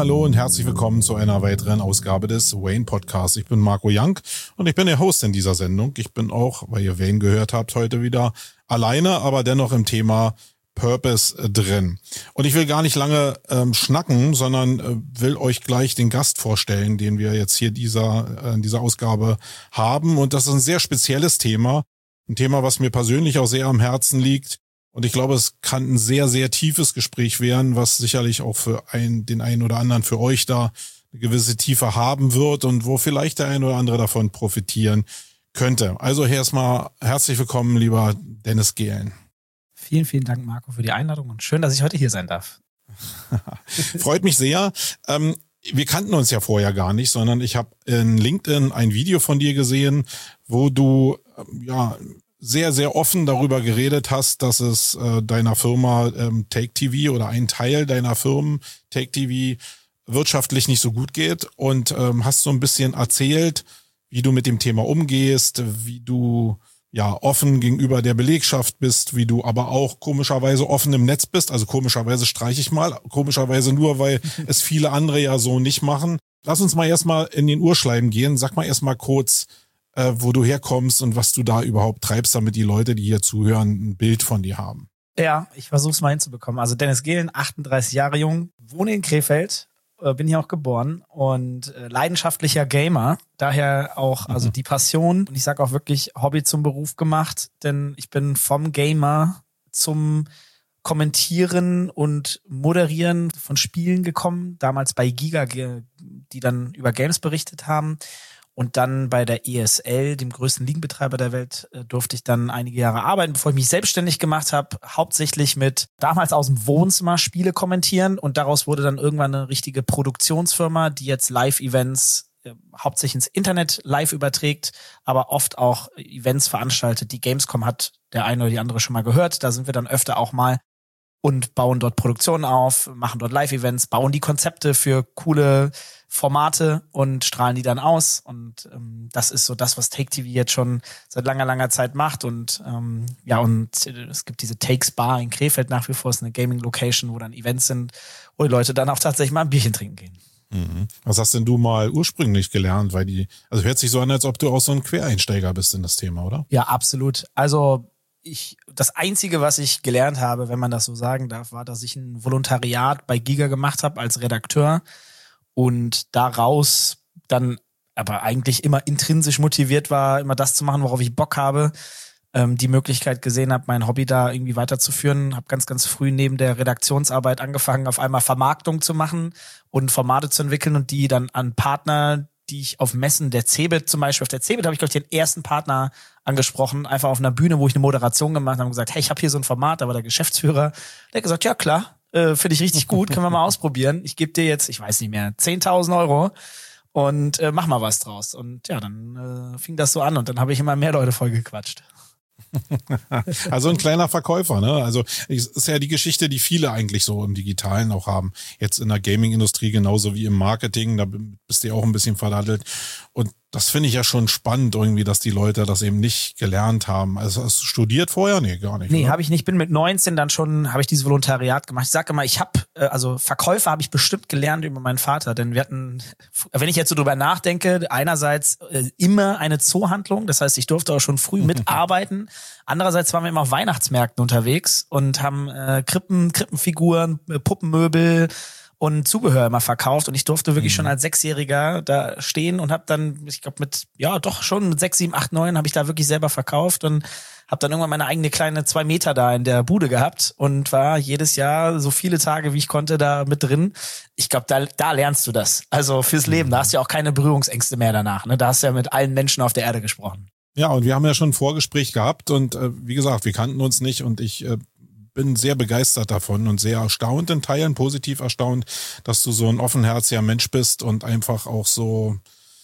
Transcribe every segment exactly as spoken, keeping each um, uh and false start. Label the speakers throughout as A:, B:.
A: hallo und herzlich willkommen zu einer weiteren Ausgabe des Wayne Podcasts. Ich bin Marco Young und ich bin der Host in dieser Sendung. Ich bin auch, weil ihr Wayne gehört habt, heute wieder alleine, aber dennoch im Thema Purpose drin. Und ich will gar nicht lange ähm, schnacken, sondern äh, will euch gleich den Gast vorstellen, den wir jetzt hier dieser äh, in dieser Ausgabe haben. Und das ist ein sehr spezielles Thema, ein Thema, was mir persönlich auch sehr am Herzen liegt. Und ich glaube, es kann ein sehr, sehr tiefes Gespräch werden, was sicherlich auch für ein, den einen oder anderen, für euch da eine gewisse Tiefe haben wird und wo vielleicht der ein oder andere davon profitieren könnte. Also erstmal herzlich willkommen, lieber Dennis Gehlen.
B: Vielen, vielen Dank, Marco, für die Einladung und schön, dass ich heute hier sein darf.
A: Freut mich sehr. Ähm, wir kannten uns ja vorher gar nicht, sondern ich habe in LinkedIn ein Video von dir gesehen, wo du ja sehr, sehr offen darüber geredet hast, dass es äh, deiner Firma ähm, Take T V oder ein Teil deiner Firmen Take T V wirtschaftlich nicht so gut geht und ähm, hast so ein bisschen erzählt, wie du mit dem Thema umgehst, wie du ja offen gegenüber der Belegschaft bist, wie du aber auch komischerweise offen im Netz bist. Also komischerweise streiche ich mal, komischerweise nur, weil es viele andere ja so nicht machen. Lass uns mal erstmal in den Urschleim gehen. Sag mal erstmal kurz, äh, wo du herkommst und was du da überhaupt treibst, damit die Leute, die hier zuhören, ein Bild von dir haben.
B: Ja, ich versuche es mal hinzubekommen. Also Dennis Gehlen, achtunddreißig Jahre jung, wohne in Krefeld, äh, bin hier auch geboren und äh, leidenschaftlicher Gamer. Daher auch also mhm. die Passion und ich sage auch wirklich Hobby zum Beruf gemacht, denn ich bin vom Gamer zum Kommentieren und Moderieren von Spielen gekommen. Damals bei Giga, die dann über Games berichtet haben. Und dann bei der E S L, dem größten Ligenbetreiber der Welt, durfte ich dann einige Jahre arbeiten, bevor ich mich selbstständig gemacht habe. Hauptsächlich mit damals aus dem Wohnzimmer Spiele kommentieren. Und daraus wurde dann irgendwann eine richtige Produktionsfirma, die jetzt Live-Events äh, hauptsächlich ins Internet live überträgt, aber oft auch Events veranstaltet. Die Gamescom hat der eine oder die andere schon mal gehört. Da sind wir dann öfter auch mal und bauen dort Produktionen auf, machen dort Live-Events, bauen die Konzepte für coole Formate und strahlen die dann aus. Und ähm, das ist so das, was Take T V jetzt schon seit langer, langer Zeit macht. Und ähm, ja, und es gibt diese Takes Bar in Krefeld nach wie vor, ist eine Gaming-Location, wo dann Events sind, wo die Leute dann auch tatsächlich mal ein Bierchen trinken gehen.
A: Mhm. Was hast denn du mal ursprünglich gelernt? Weil die, also hört sich so an, als ob du auch so ein Quereinsteiger bist in das Thema, oder?
B: Ja, absolut. Also ich, das Einzige, was ich gelernt habe, wenn man das so sagen darf, war, dass ich ein Volontariat bei Giga gemacht habe als Redakteur und daraus dann aber eigentlich immer intrinsisch motiviert war, immer das zu machen, worauf ich Bock habe, ähm, die Möglichkeit gesehen habe, mein Hobby da irgendwie weiterzuführen. Habe ganz, ganz früh neben der Redaktionsarbeit angefangen, auf einmal Vermarktung zu machen und Formate zu entwickeln und die dann an Partner, die ich auf Messen, der Cebit zum Beispiel, auf der Cebit habe ich, glaube ich, den ersten Partner angesprochen, einfach auf einer Bühne, wo ich eine Moderation gemacht habe und gesagt, hey, ich habe hier so ein Format, da war der Geschäftsführer, der hat gesagt, ja klar, äh, finde ich richtig gut, können wir mal ausprobieren. Ich gebe dir jetzt, ich weiß nicht mehr, zehntausend Euro und äh, mach mal was draus. Und ja, dann äh, fing das so an und dann habe ich immer mehr Leute vollgequatscht.
A: Also ein kleiner Verkäufer, ne? Also es ist ja die Geschichte, die viele eigentlich so im Digitalen auch haben. Jetzt in der Gaming-Industrie genauso wie im Marketing, da bist du ja auch ein bisschen verdattelt. Und das finde ich ja schon spannend irgendwie, dass die Leute das eben nicht gelernt haben. Also hast du studiert vorher? Nee, gar nicht.
B: Nee, habe ich nicht. Bin mit neunzehn dann schon, habe ich dieses Volontariat gemacht. Ich sage immer, ich habe, also Verkäufer habe ich bestimmt gelernt über meinen Vater. Denn wir hatten, wenn ich jetzt so drüber nachdenke, einerseits äh, immer eine Zoohandlung. Das heißt, ich durfte auch schon früh mitarbeiten. Andererseits waren wir immer auf Weihnachtsmärkten unterwegs und haben äh, Krippen, Krippenfiguren, äh, Puppenmöbel und Zubehör immer verkauft und ich durfte wirklich mhm. schon als Sechsjähriger da stehen und habe dann, ich glaube mit, ja doch schon mit sechs, sieben, acht, neun habe ich da wirklich selber verkauft und habe dann irgendwann meine eigene kleine zwei Meter da in der Bude gehabt und war jedes Jahr so viele Tage, wie ich konnte, da mit drin. Ich glaube, da, da lernst du das. Also fürs Leben, da hast du ja auch keine Berührungsängste mehr danach. Ne? Da hast du ja mit allen Menschen auf der Erde gesprochen.
A: Ja, und wir haben ja schon ein Vorgespräch gehabt und äh, wie gesagt, wir kannten uns nicht und ich äh, bin sehr begeistert davon und sehr erstaunt in Teilen, positiv erstaunt, dass du so ein offenherziger Mensch bist und einfach auch so,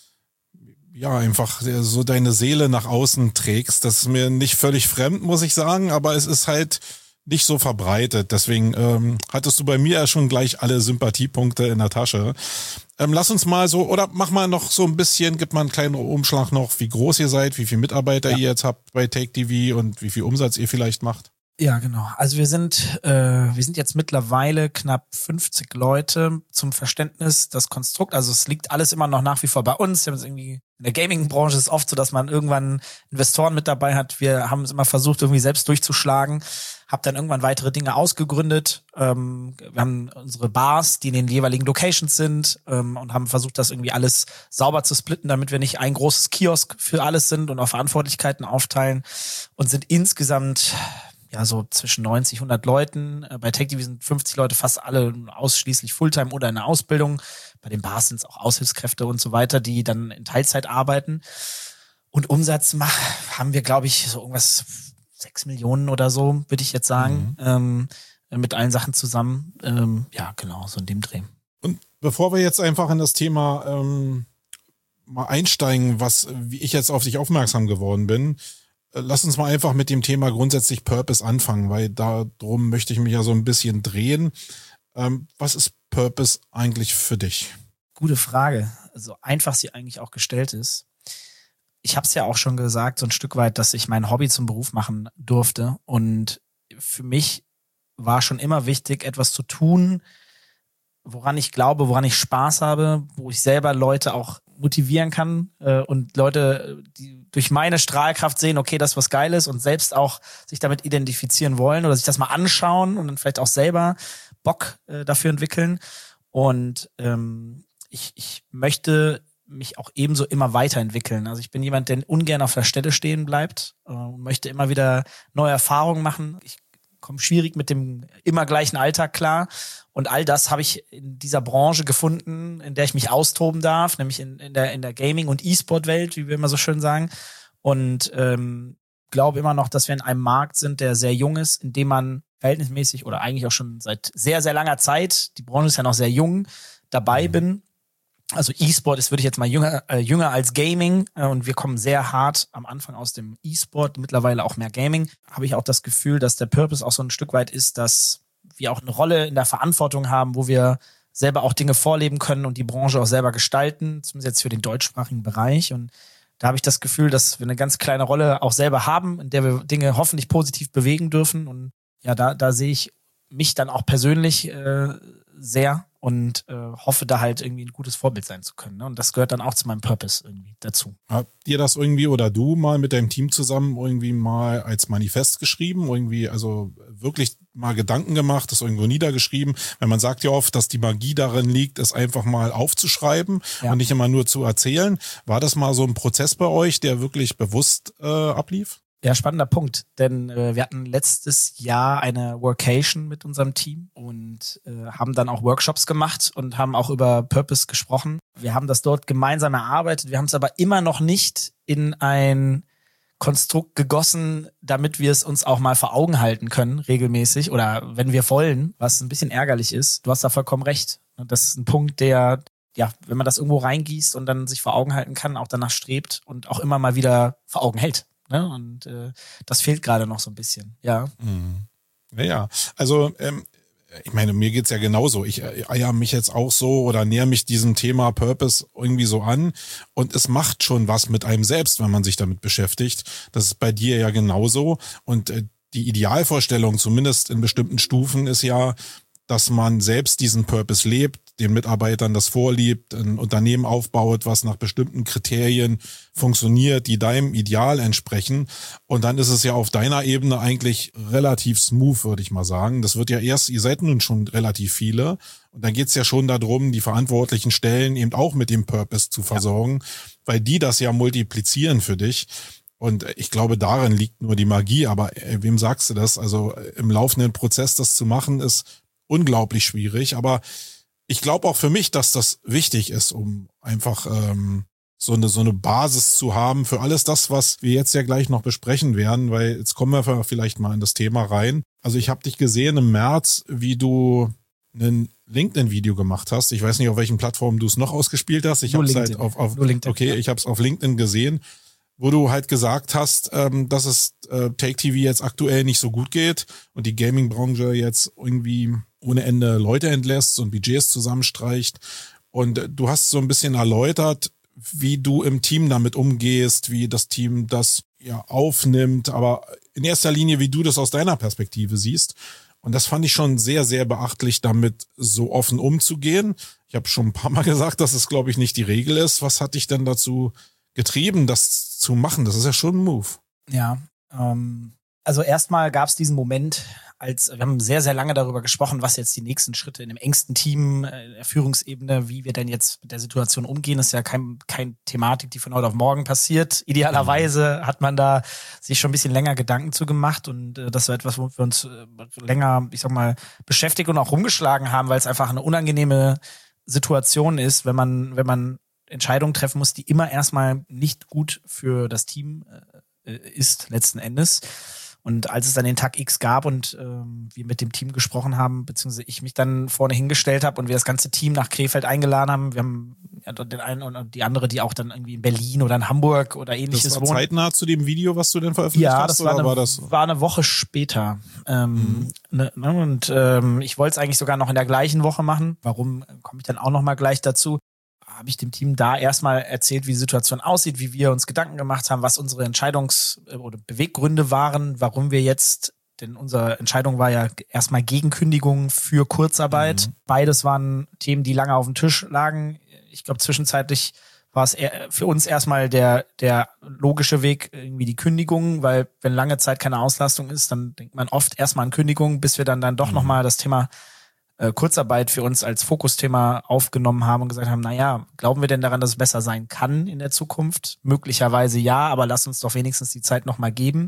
A: ja, einfach so deine Seele nach außen trägst. Das ist mir nicht völlig fremd, muss ich sagen, aber es ist halt nicht so verbreitet. Deswegen ähm, hattest du bei mir ja schon gleich alle Sympathiepunkte in der Tasche. Ähm, lass uns mal so, oder mach mal noch so ein bisschen, gib mal einen kleinen Umschlag noch, wie groß ihr seid, wie viele Mitarbeiter ja. ihr jetzt habt bei Take T V und wie viel Umsatz ihr vielleicht macht.
B: Ja, genau. Also wir sind, äh, wir sind jetzt mittlerweile knapp fünfzig Leute. Zum Verständnis, das Konstrukt, also es liegt alles immer noch nach wie vor bei uns. Wir haben es irgendwie, in der Gaming-Branche ist es oft so, dass man irgendwann Investoren mit dabei hat. Wir haben es immer versucht, irgendwie selbst durchzuschlagen. Hab dann irgendwann weitere Dinge ausgegründet. Ähm, wir haben unsere Bars, die in den jeweiligen Locations sind, ähm, und haben versucht, das irgendwie alles sauber zu splitten, damit wir nicht ein großes Kiosk für alles sind und auch Verantwortlichkeiten aufteilen, und sind insgesamt ja so zwischen neunzig, hundert Leuten. Bei TakeTV sind fünfzig Leute, fast alle ausschließlich Fulltime oder in der Ausbildung. Bei den Bars sind es auch Aushilfskräfte und so weiter, die dann in Teilzeit arbeiten. Und Umsatz mach, haben wir, glaube ich, so irgendwas sechs Millionen oder so, würde ich jetzt sagen, mhm. ähm, mit allen Sachen zusammen. Ähm, ja, genau, so in dem Dreh.
A: Und bevor wir jetzt einfach in das Thema ähm, mal einsteigen, was, wie ich jetzt auf dich aufmerksam geworden bin, lass uns mal einfach mit dem Thema grundsätzlich Purpose anfangen, weil darum möchte ich mich ja so ein bisschen drehen. Ähm, was ist Purpose eigentlich für dich?
B: Gute Frage. So einfach sie eigentlich auch gestellt ist. Ich habe es ja auch schon gesagt, so ein Stück weit, dass ich mein Hobby zum Beruf machen durfte. Und für mich war schon immer wichtig, etwas zu tun, woran ich glaube, woran ich Spaß habe, wo ich selber Leute auch motivieren kann äh, und Leute, die durch meine Strahlkraft sehen, okay, das ist was Geiles, und selbst auch sich damit identifizieren wollen oder sich das mal anschauen und dann vielleicht auch selber Bock äh, dafür entwickeln. Und ähm, ich, ich möchte mich auch ebenso immer weiterentwickeln. Also ich bin jemand, der ungern auf der Stelle stehen bleibt äh, und möchte immer wieder neue Erfahrungen machen. Ich komme schwierig mit dem immer gleichen Alltag klar. Und all das habe ich in dieser Branche gefunden, in der ich mich austoben darf, nämlich in, in der in der Gaming- und E-Sport-Welt, wie wir immer so schön sagen. Und ähm, glaube immer noch, dass wir in einem Markt sind, der sehr jung ist, in dem man verhältnismäßig oder eigentlich auch schon seit sehr, sehr langer Zeit, die Branche ist ja noch sehr jung, dabei bin. Also E-Sport ist, würde ich jetzt mal jünger, äh, jünger als Gaming, äh, und wir kommen sehr hart am Anfang aus dem E-Sport, mittlerweile auch mehr Gaming. Habe ich auch das Gefühl, dass der Purpose auch so ein Stück weit ist, dass wir auch eine Rolle in der Verantwortung haben, wo wir selber auch Dinge vorleben können und die Branche auch selber gestalten, zumindest jetzt für den deutschsprachigen Bereich. Und da habe ich das Gefühl, dass wir eine ganz kleine Rolle auch selber haben, in der wir Dinge hoffentlich positiv bewegen dürfen. Und ja, da, da sehe ich mich dann auch persönlich äh, sehr und äh, hoffe da halt irgendwie ein gutes Vorbild sein zu können. Ne? Und das gehört dann auch zu meinem Purpose irgendwie dazu.
A: Habt ihr das irgendwie oder du mal mit deinem Team zusammen irgendwie mal als Manifest geschrieben? Irgendwie, also wirklich mal Gedanken gemacht, das irgendwo niedergeschrieben? Weil man sagt ja oft, dass die Magie darin liegt, es einfach mal aufzuschreiben, ja, und nicht immer nur zu erzählen. War das mal so ein Prozess bei euch, der wirklich bewusst äh, ablief?
B: Ja, spannender Punkt, denn äh, wir hatten letztes Jahr eine Workation mit unserem Team und äh, haben dann auch Workshops gemacht und haben auch über Purpose gesprochen. Wir haben das dort gemeinsam erarbeitet, wir haben es aber immer noch nicht in ein Konstrukt gegossen, damit wir es uns auch mal vor Augen halten können, regelmäßig, oder wenn wir wollen, was ein bisschen ärgerlich ist. Du hast da vollkommen recht. Das ist ein Punkt, der, ja, wenn man das irgendwo reingießt und dann sich vor Augen halten kann, auch danach strebt und auch immer mal wieder vor Augen hält. Ne? Und äh, das fehlt gerade noch so ein bisschen, ja.
A: Mhm. Ja, also ähm, ich meine, mir geht's ja genauso. Ich äh, eier mich jetzt auch so oder näher mich diesem Thema Purpose irgendwie so an, und es macht schon was mit einem selbst, wenn man sich damit beschäftigt. Das ist bei dir ja genauso, und äh, die Idealvorstellung, zumindest in bestimmten Stufen, ist ja, dass man selbst diesen Purpose lebt, den Mitarbeitern das vorliebt, ein Unternehmen aufbaut, was nach bestimmten Kriterien funktioniert, die deinem Ideal entsprechen. Und dann ist es ja auf deiner Ebene eigentlich relativ smooth, würde ich mal sagen. Das wird ja erst, ihr seid nun schon relativ viele, und dann geht's ja schon darum, die verantwortlichen Stellen eben auch mit dem Purpose zu versorgen, ja, weil die das ja multiplizieren für dich. Und ich glaube, darin liegt nur die Magie. Aber äh, wem sagst du das? Also im laufenden Prozess das zu machen, ist unglaublich schwierig. Aber ich glaube auch für mich, dass das wichtig ist, um einfach ähm, so eine so eine Basis zu haben für alles das, was wir jetzt ja gleich noch besprechen werden, weil jetzt kommen wir vielleicht mal in das Thema rein. Also ich habe dich gesehen im März, wie du ein LinkedIn-Video gemacht hast. Ich weiß nicht, auf welchen Plattformen du es noch ausgespielt hast. Ich habe es halt auf, auf okay, ja. Ich habe es auf LinkedIn gesehen, wo du halt gesagt hast, ähm, dass es äh, TakeTV jetzt aktuell nicht so gut geht und die Gaming-Branche jetzt irgendwie ohne Ende Leute entlässt und Budgets zusammenstreicht. Und äh, du hast so ein bisschen erläutert, wie du im Team damit umgehst, wie das Team das ja aufnimmt. Aber in erster Linie, wie du das aus deiner Perspektive siehst. Und das fand ich schon sehr, sehr beachtlich, damit so offen umzugehen. Ich habe schon ein paar Mal gesagt, dass es, glaube ich, nicht die Regel ist. Was hat dich denn dazu getrieben, das zu machen? Das ist ja schon ein Move.
B: Ja, ähm, also erstmal gab es diesen Moment, als wir haben sehr, sehr lange darüber gesprochen, was jetzt die nächsten Schritte in dem engsten Team, äh, der Führungsebene, wie wir denn jetzt mit der Situation umgehen. Das ist ja kein, kein Thematik, die von heute auf morgen passiert. Idealerweise mhm. hat man da sich schon ein bisschen länger Gedanken zu gemacht und äh, das war etwas, wo wir uns äh, länger, ich sag mal, beschäftigt und auch rumgeschlagen haben, weil es einfach eine unangenehme Situation ist, wenn man, wenn man Entscheidungen treffen muss, die immer erstmal nicht gut für das Team äh, ist, letzten Endes. Und als es dann den Tag X gab und ähm, wir mit dem Team gesprochen haben, beziehungsweise ich mich dann vorne hingestellt habe und wir das ganze Team nach Krefeld eingeladen haben, wir haben ja, den einen und die andere, die auch dann irgendwie in Berlin oder in Hamburg oder ähnliches wohnen.
A: Das war zeitnah zu dem Video, was du denn veröffentlicht
B: ja,
A: hast?
B: Das war,
A: oder
B: eine,
A: war das
B: war eine Woche später. Ähm, mhm. ne, ne, und ähm, ich wollte es eigentlich sogar noch in der gleichen Woche machen. Warum, komme ich dann auch noch mal gleich dazu. Habe ich dem Team da erstmal erzählt, wie die Situation aussieht, wie wir uns Gedanken gemacht haben, was unsere Entscheidungs- oder Beweggründe waren, warum wir jetzt, denn unsere Entscheidung war ja erstmal Gegenkündigung für Kurzarbeit. Mhm. Beides waren Themen, die lange auf dem Tisch lagen. Ich glaube, zwischenzeitlich war es für uns erstmal der, der logische Weg, irgendwie die Kündigung, weil wenn lange Zeit keine Auslastung ist, dann denkt man oft erstmal an Kündigung, bis wir dann, dann doch mhm. nochmal das Thema Kurzarbeit für uns als Fokusthema aufgenommen haben und gesagt haben, naja, glauben wir denn daran, dass es besser sein kann in der Zukunft? Möglicherweise ja, aber lass uns doch wenigstens die Zeit nochmal geben.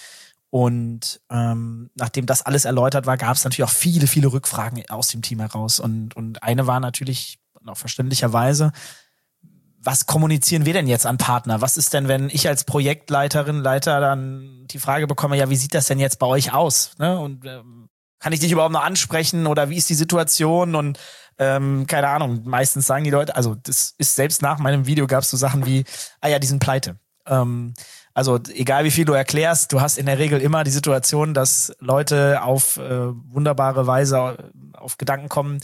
B: Und ähm, nachdem das alles erläutert war, gab es natürlich auch viele, viele Rückfragen aus dem Team heraus. Und, und eine war natürlich, auch verständlicherweise, was kommunizieren wir denn jetzt an Partner? Was ist denn, wenn ich als Projektleiterin, Leiter dann die Frage bekomme, ja, wie sieht das denn jetzt bei euch aus? Ne? Und ähm, kann ich dich überhaupt noch ansprechen oder wie ist die Situation? Und ähm, keine Ahnung, meistens sagen die Leute, also das ist selbst nach meinem Video gab es so Sachen wie, ah ja, die sind pleite. Ähm, also egal wie viel du erklärst, du hast in der Regel immer die Situation, dass Leute auf äh, wunderbare Weise auf Gedanken kommen,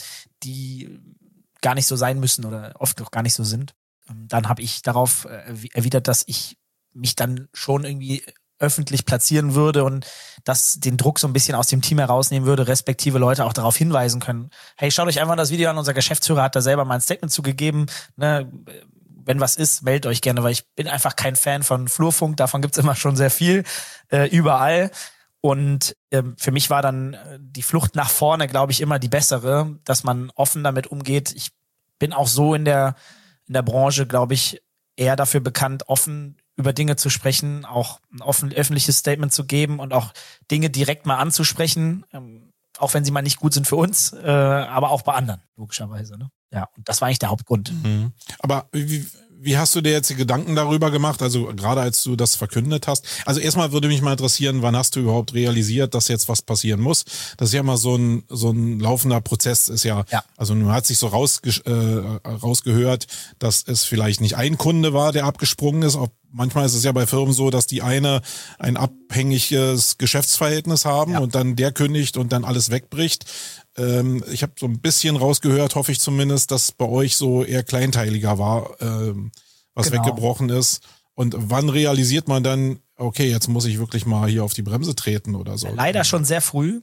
B: die gar nicht so sein müssen oder oft auch gar nicht so sind. Ähm, dann habe ich darauf äh, erwidert, dass ich mich dann schon irgendwie öffentlich platzieren würde und das den Druck so ein bisschen aus dem Team herausnehmen würde, respektive Leute auch darauf hinweisen können. Hey, schaut euch einfach das Video an, unser Geschäftsführer hat da selber mal ein Statement zugegeben, ne, wenn was ist, meldet euch gerne, weil ich bin einfach kein Fan von Flurfunk, davon gibt's immer schon sehr viel, äh, überall. Und äh, für mich war dann die Flucht nach vorne, glaube ich, immer die bessere, dass man offen damit umgeht. Ich bin auch so in der in der Branche, glaube ich, eher dafür bekannt, offen über Dinge zu sprechen, auch ein offen öffentliches Statement zu geben und auch Dinge direkt mal anzusprechen, ähm, auch wenn sie mal nicht gut sind für uns, äh, aber auch bei anderen, logischerweise. Ne? Ja, und das war eigentlich der Hauptgrund.
A: Mhm. Aber wie, wie hast du dir jetzt die Gedanken darüber gemacht, also gerade als du das verkündet hast? Also erstmal würde mich mal interessieren, wann hast du überhaupt realisiert, dass jetzt was passieren muss? Das ist ja immer so ein so ein laufender Prozess, ist ja, ja. Also nun hat sich so rausge äh, rausgehört, dass es vielleicht nicht ein Kunde war, der abgesprungen ist. Auch manchmal ist es ja bei Firmen so, dass die eine ein abhängiges Geschäftsverhältnis haben ja. und dann der kündigt und dann alles wegbricht. Ähm, ich habe so ein bisschen rausgehört, hoffe ich zumindest, dass bei euch so eher kleinteiliger war, ähm, was genau. weggebrochen ist. Und wann realisiert man dann, okay, jetzt muss ich wirklich mal hier auf die Bremse treten oder so?
B: Leider schon sehr früh.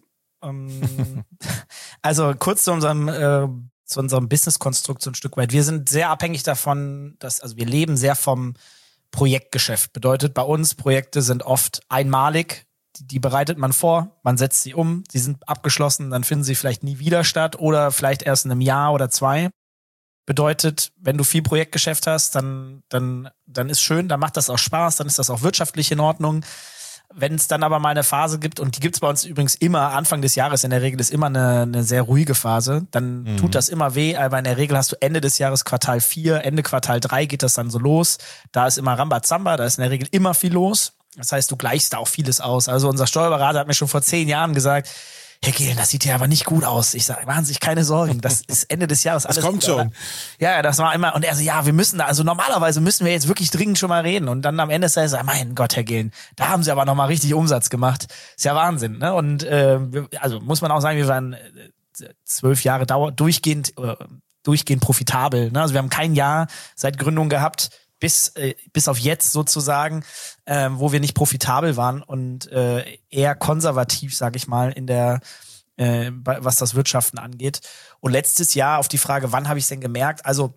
B: Ähm, also kurz zu unserem äh, zu unserem Business-Konstrukt so ein Stück weit. Wir sind sehr abhängig davon, dass, also wir leben sehr vom Projektgeschäft. Bedeutet bei uns, Projekte sind oft einmalig. Die, die bereitet man vor, man setzt sie um, sie sind abgeschlossen, dann finden sie vielleicht nie wieder statt oder vielleicht erst in einem Jahr oder zwei. Bedeutet, wenn du viel Projektgeschäft hast, dann, dann, dann ist schön, dann macht das auch Spaß, dann ist das auch wirtschaftlich in Ordnung. Wenn es dann aber mal eine Phase gibt, und die gibt's bei uns übrigens immer, Anfang des Jahres in der Regel ist immer eine, eine sehr ruhige Phase, dann mhm. tut das immer weh, aber in der Regel hast du Ende des Jahres Quartal vier, Ende Quartal drei geht das dann so los. Da ist immer Rambazamba, da ist in der Regel immer viel los. Das heißt, du gleichst da auch vieles aus. Also unser Steuerberater hat mir schon vor zehn Jahren gesagt, Herr Gehlen, das sieht ja aber nicht gut aus. Ich sage, machen Sie sich keine Sorgen, das ist Ende des Jahres alles.
A: Das kommt gut, schon. Oder?
B: Ja, das war immer, und er so, ja, wir müssen da, also normalerweise müssen wir jetzt wirklich dringend schon mal reden. Und dann am Ende ist er so, mein Gott, Herr Gehlen, da haben Sie aber nochmal richtig Umsatz gemacht. Ist ja Wahnsinn, ne? Und äh, also muss man auch sagen, wir waren zwölf Jahre dauer durchgehend, äh, durchgehend profitabel. Ne? Also wir haben kein Jahr seit Gründung gehabt, bis äh, bis auf jetzt sozusagen, äh, wo wir nicht profitabel waren und äh, eher konservativ, sage ich mal, in der äh, was das Wirtschaften angeht. Und letztes Jahr auf die Frage, wann habe ich es denn gemerkt? Also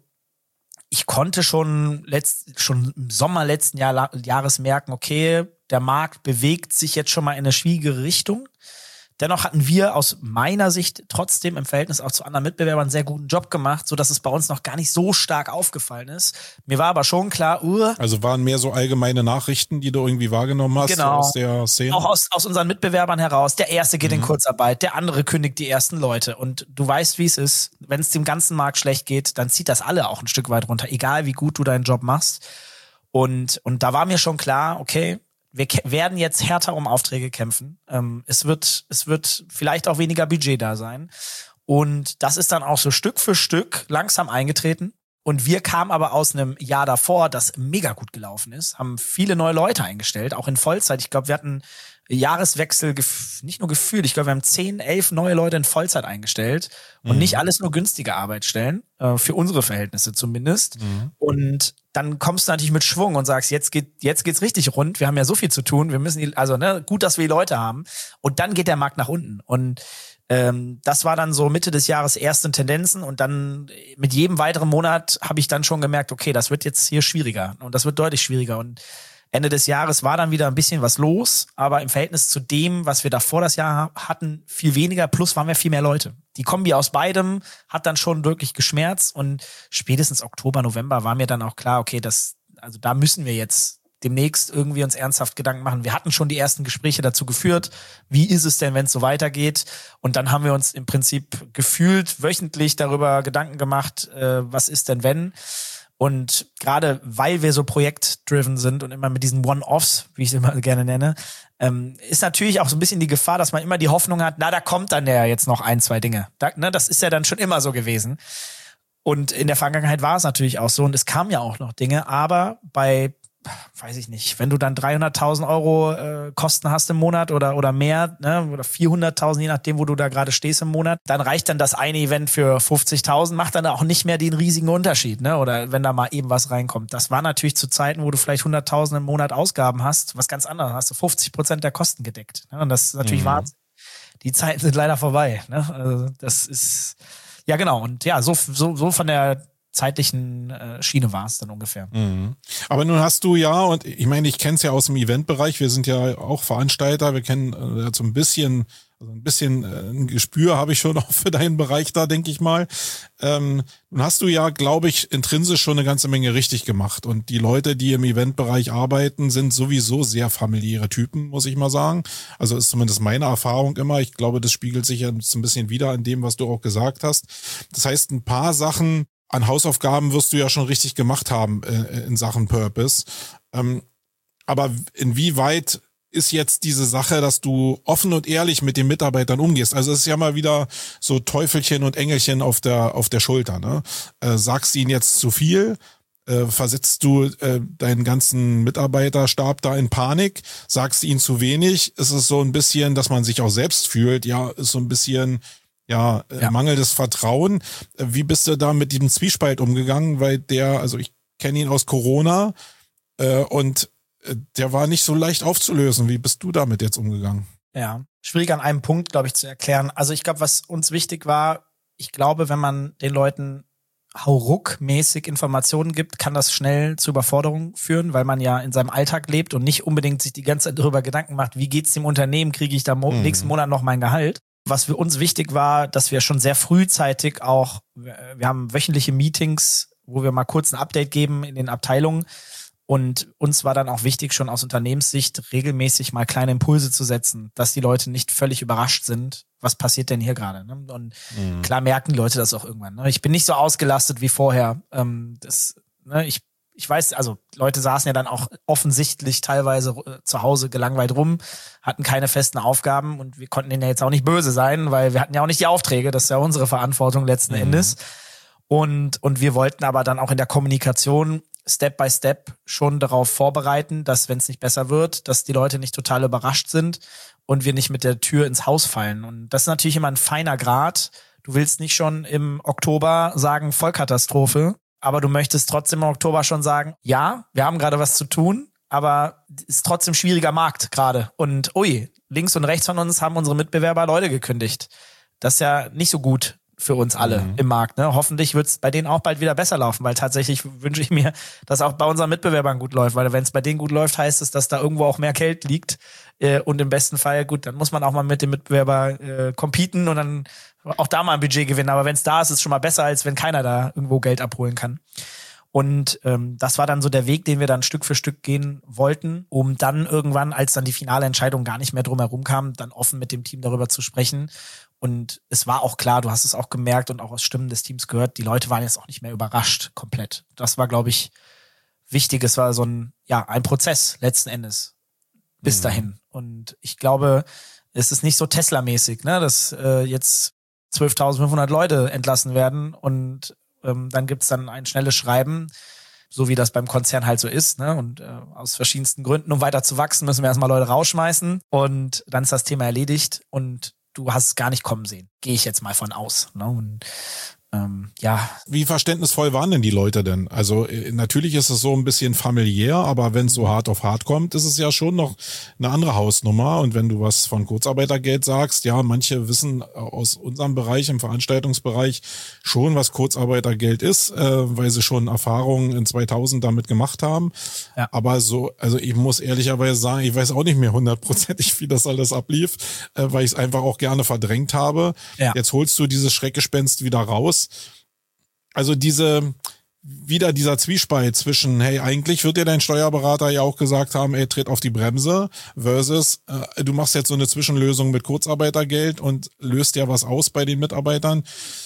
B: ich konnte schon letzt, schon im Sommer letzten Jahr, Jahres merken, okay, der Markt bewegt sich jetzt schon mal in eine schwierige Richtung. Dennoch hatten wir aus meiner Sicht trotzdem im Verhältnis auch zu anderen Mitbewerbern einen sehr guten Job gemacht, sodass es bei uns noch gar nicht so stark aufgefallen ist. Mir war aber schon klar, uh,
A: also waren mehr so allgemeine Nachrichten, die du irgendwie wahrgenommen hast,
B: genau,
A: aus der Szene?
B: Auch aus, aus unseren Mitbewerbern heraus. Der erste geht
A: mhm.
B: in Kurzarbeit, der andere kündigt die ersten Leute. Und du weißt, wie es ist. Wenn es dem ganzen Markt schlecht geht, dann zieht das alle auch ein Stück weit runter, egal wie gut du deinen Job machst. Und, und da war mir schon klar, okay, wir ke- werden jetzt härter um Aufträge kämpfen. Ähm, es wird, es wird vielleicht auch weniger Budget da sein. Und das ist dann auch so Stück für Stück langsam eingetreten. Und wir kamen aber aus einem Jahr davor, das mega gut gelaufen ist, haben viele neue Leute eingestellt, auch in Vollzeit. Ich glaube, wir hatten Jahreswechsel, gef- nicht nur gefühlt, ich glaube, wir haben zehn, elf neue Leute in Vollzeit eingestellt und mhm. nicht alles nur günstige Arbeitsstellen, äh, für unsere Verhältnisse zumindest. Mhm. Und dann kommst du natürlich mit Schwung und sagst, jetzt geht, jetzt geht's richtig rund. Wir haben ja so viel zu tun. Wir müssen, die, also ne, gut, dass wir die Leute haben. Und dann geht der Markt nach unten. Und ähm, das war dann so Mitte des Jahres erste Tendenzen. Und dann mit jedem weiteren Monat habe ich dann schon gemerkt, okay, das wird jetzt hier schwieriger. Und das wird deutlich schwieriger. Und Ende des Jahres war dann wieder ein bisschen was los, aber im Verhältnis zu dem, was wir davor das Jahr hatten, viel weniger, plus waren wir viel mehr Leute. Die Kombi aus beidem hat dann schon wirklich geschmerzt und spätestens Oktober, November war mir dann auch klar, okay, das, also da müssen wir jetzt demnächst irgendwie uns ernsthaft Gedanken machen. Wir hatten schon die ersten Gespräche dazu geführt, wie ist es denn, wenn es so weitergeht? Und dann haben wir uns im Prinzip gefühlt wöchentlich darüber Gedanken gemacht, äh, was ist denn, wenn? Und gerade weil wir so projektdriven sind und immer mit diesen One-Offs, wie ich es immer gerne nenne, ähm, ist natürlich auch so ein bisschen die Gefahr, dass man immer die Hoffnung hat, na, da kommt dann ja jetzt noch ein, zwei Dinge. Da, ne, das ist ja dann schon immer so gewesen. Und in der Vergangenheit war es natürlich auch so und es kamen ja auch noch Dinge, aber bei, weiß ich nicht, wenn du dann dreihunderttausend Euro äh, Kosten hast im Monat oder oder mehr, ne, oder vierhunderttausend, je nachdem, wo du da gerade stehst im Monat, dann reicht dann das eine Event für fünfzigtausend, macht dann auch nicht mehr den riesigen Unterschied, ne, oder wenn da mal eben was reinkommt. Das war natürlich zu Zeiten, wo du vielleicht hunderttausend im Monat Ausgaben hast, was ganz anderes, hast du fünfzig Prozent der Kosten gedeckt, ne, und das ist natürlich mhm. Wahnsinn. Die Zeiten sind leider vorbei, ne, also das ist, ja genau, und ja, so so so von der zeitlichen äh, Schiene war es dann ungefähr.
A: Mhm. Aber nun hast du ja, und ich meine, ich kenne es ja aus dem Eventbereich, wir sind ja auch Veranstalter, wir kennen äh, so ein bisschen, also ein bisschen äh, ein Gespür habe ich schon auch für deinen Bereich da, denke ich mal. Ähm, nun hast du ja, glaube ich, intrinsisch schon eine ganze Menge richtig gemacht und die Leute, die im Eventbereich arbeiten, sind sowieso sehr familiäre Typen, muss ich mal sagen. Also ist zumindest meine Erfahrung immer. Ich glaube, das spiegelt sich ja so ein bisschen wieder an dem, was du auch gesagt hast. Das heißt, ein paar Sachen an Hausaufgaben wirst du ja schon richtig gemacht haben äh, in Sachen Purpose. Ähm, aber inwieweit ist jetzt diese Sache, dass du offen und ehrlich mit den Mitarbeitern umgehst? Also es ist ja mal wieder so Teufelchen und Engelchen auf der auf der Schulter. Ne? Äh, sagst du ihnen jetzt zu viel? Äh, versetzt du äh, deinen ganzen Mitarbeiterstab da in Panik? Sagst du ihnen zu wenig? Ist es so ein bisschen, dass man sich auch selbst fühlt? Ja, ist so ein bisschen Ja, äh, ja, mangelndes Vertrauen. Wie bist du da mit diesem Zwiespalt umgegangen? Weil der, also ich kenne ihn aus Corona äh, und äh, der war nicht so leicht aufzulösen. Wie bist du damit jetzt umgegangen?
B: Ja, schwierig an einem Punkt, glaube ich, zu erklären. Also ich glaube, was uns wichtig war, ich glaube, wenn man den Leuten hauruckmäßig Informationen gibt, kann das schnell zu Überforderung führen, weil man ja in seinem Alltag lebt und nicht unbedingt sich die ganze Zeit darüber Gedanken macht, wie geht's dem Unternehmen, kriege ich da mo- mhm. nächsten Monat noch mein Gehalt. Was für uns wichtig war, dass wir schon sehr frühzeitig auch, wir haben wöchentliche Meetings, wo wir mal kurz ein Update geben in den Abteilungen. Und uns war dann auch wichtig, schon aus Unternehmenssicht regelmäßig mal kleine Impulse zu setzen, dass die Leute nicht völlig überrascht sind, was passiert denn hier gerade. Ne? Und mhm. klar merken die Leute das auch irgendwann. Ne? Ich bin nicht so ausgelastet wie vorher. Ähm, das, ne, ich Ich weiß, also Leute saßen ja dann auch offensichtlich teilweise äh, zu Hause gelangweilt rum, hatten keine festen Aufgaben und wir konnten denen ja jetzt auch nicht böse sein, weil wir hatten ja auch nicht die Aufträge, das ist ja unsere Verantwortung letzten mhm. Endes. Und und wir wollten aber dann auch in der Kommunikation Step by Step schon darauf vorbereiten, dass wenn es nicht besser wird, dass die Leute nicht total überrascht sind und wir nicht mit der Tür ins Haus fallen. Und das ist natürlich immer ein feiner Grad. Du willst nicht schon im Oktober sagen Vollkatastrophe, aber du möchtest trotzdem im Oktober schon sagen, ja, wir haben gerade was zu tun, aber es ist trotzdem schwieriger Markt gerade. Und ui, links und rechts von uns haben unsere Mitbewerber Leute gekündigt. Das ist ja nicht so gut für uns alle mhm. im Markt. Ne? Hoffentlich wird es bei denen auch bald wieder besser laufen, weil tatsächlich wünsche ich mir, dass auch bei unseren Mitbewerbern gut läuft, weil wenn es bei denen gut läuft, heißt es, dass da irgendwo auch mehr Geld liegt äh, und im besten Fall, gut, dann muss man auch mal mit dem Mitbewerber äh, competen und dann auch da mal ein Budget gewinnen, aber wenn es da ist, ist es schon mal besser, als wenn keiner da irgendwo Geld abholen kann. Und ähm, das war dann so der Weg, den wir dann Stück für Stück gehen wollten, um dann irgendwann, als dann die finale Entscheidung gar nicht mehr drum herum kam, dann offen mit dem Team darüber zu sprechen. Und es war auch klar, du hast es auch gemerkt und auch aus Stimmen des Teams gehört, die Leute waren jetzt auch nicht mehr überrascht komplett. Das war, glaube ich, wichtig. Es war so ein, ja, ein Prozess letzten Endes bis mhm. dahin. Und ich glaube, es ist nicht so Tesla-mäßig, ne, dass äh, jetzt zwölftausendfünfhundert Leute entlassen werden und ähm, dann gibt's dann ein schnelles Schreiben, so wie das beim Konzern halt so ist, ne? Und äh, aus verschiedensten Gründen, um weiter zu wachsen, müssen wir erstmal Leute rausschmeißen und dann ist das Thema erledigt und du hast es gar nicht kommen sehen. Gehe ich jetzt mal von aus. Ne? Und ähm, ja.
A: Wie verständnisvoll waren denn die Leute denn? Also äh, natürlich ist es so ein bisschen familiär, aber wenn es so hart auf hart kommt, ist es ja schon noch eine andere Hausnummer. Und wenn du was von Kurzarbeitergeld sagst, ja, manche wissen aus unserem Bereich, im Veranstaltungsbereich, schon, was Kurzarbeitergeld ist, äh, weil sie schon Erfahrungen in zweitausend damit gemacht haben. Ja. Aber so, also ich muss ehrlicherweise sagen, ich weiß auch nicht mehr hundertprozentig, wie das alles ablief, äh, weil ich es einfach auch gerne verdrängt habe. Ja. Jetzt holst du dieses Schreckgespenst wieder raus. Also diese, wieder dieser Zwiespalt zwischen, hey, eigentlich wird dir dein Steuerberater ja auch gesagt haben, ey, tritt auf die Bremse, versus, äh, du machst jetzt so eine Zwischenlösung mit Kurzarbeitergeld und löst ja was aus bei den Mitarbeitern.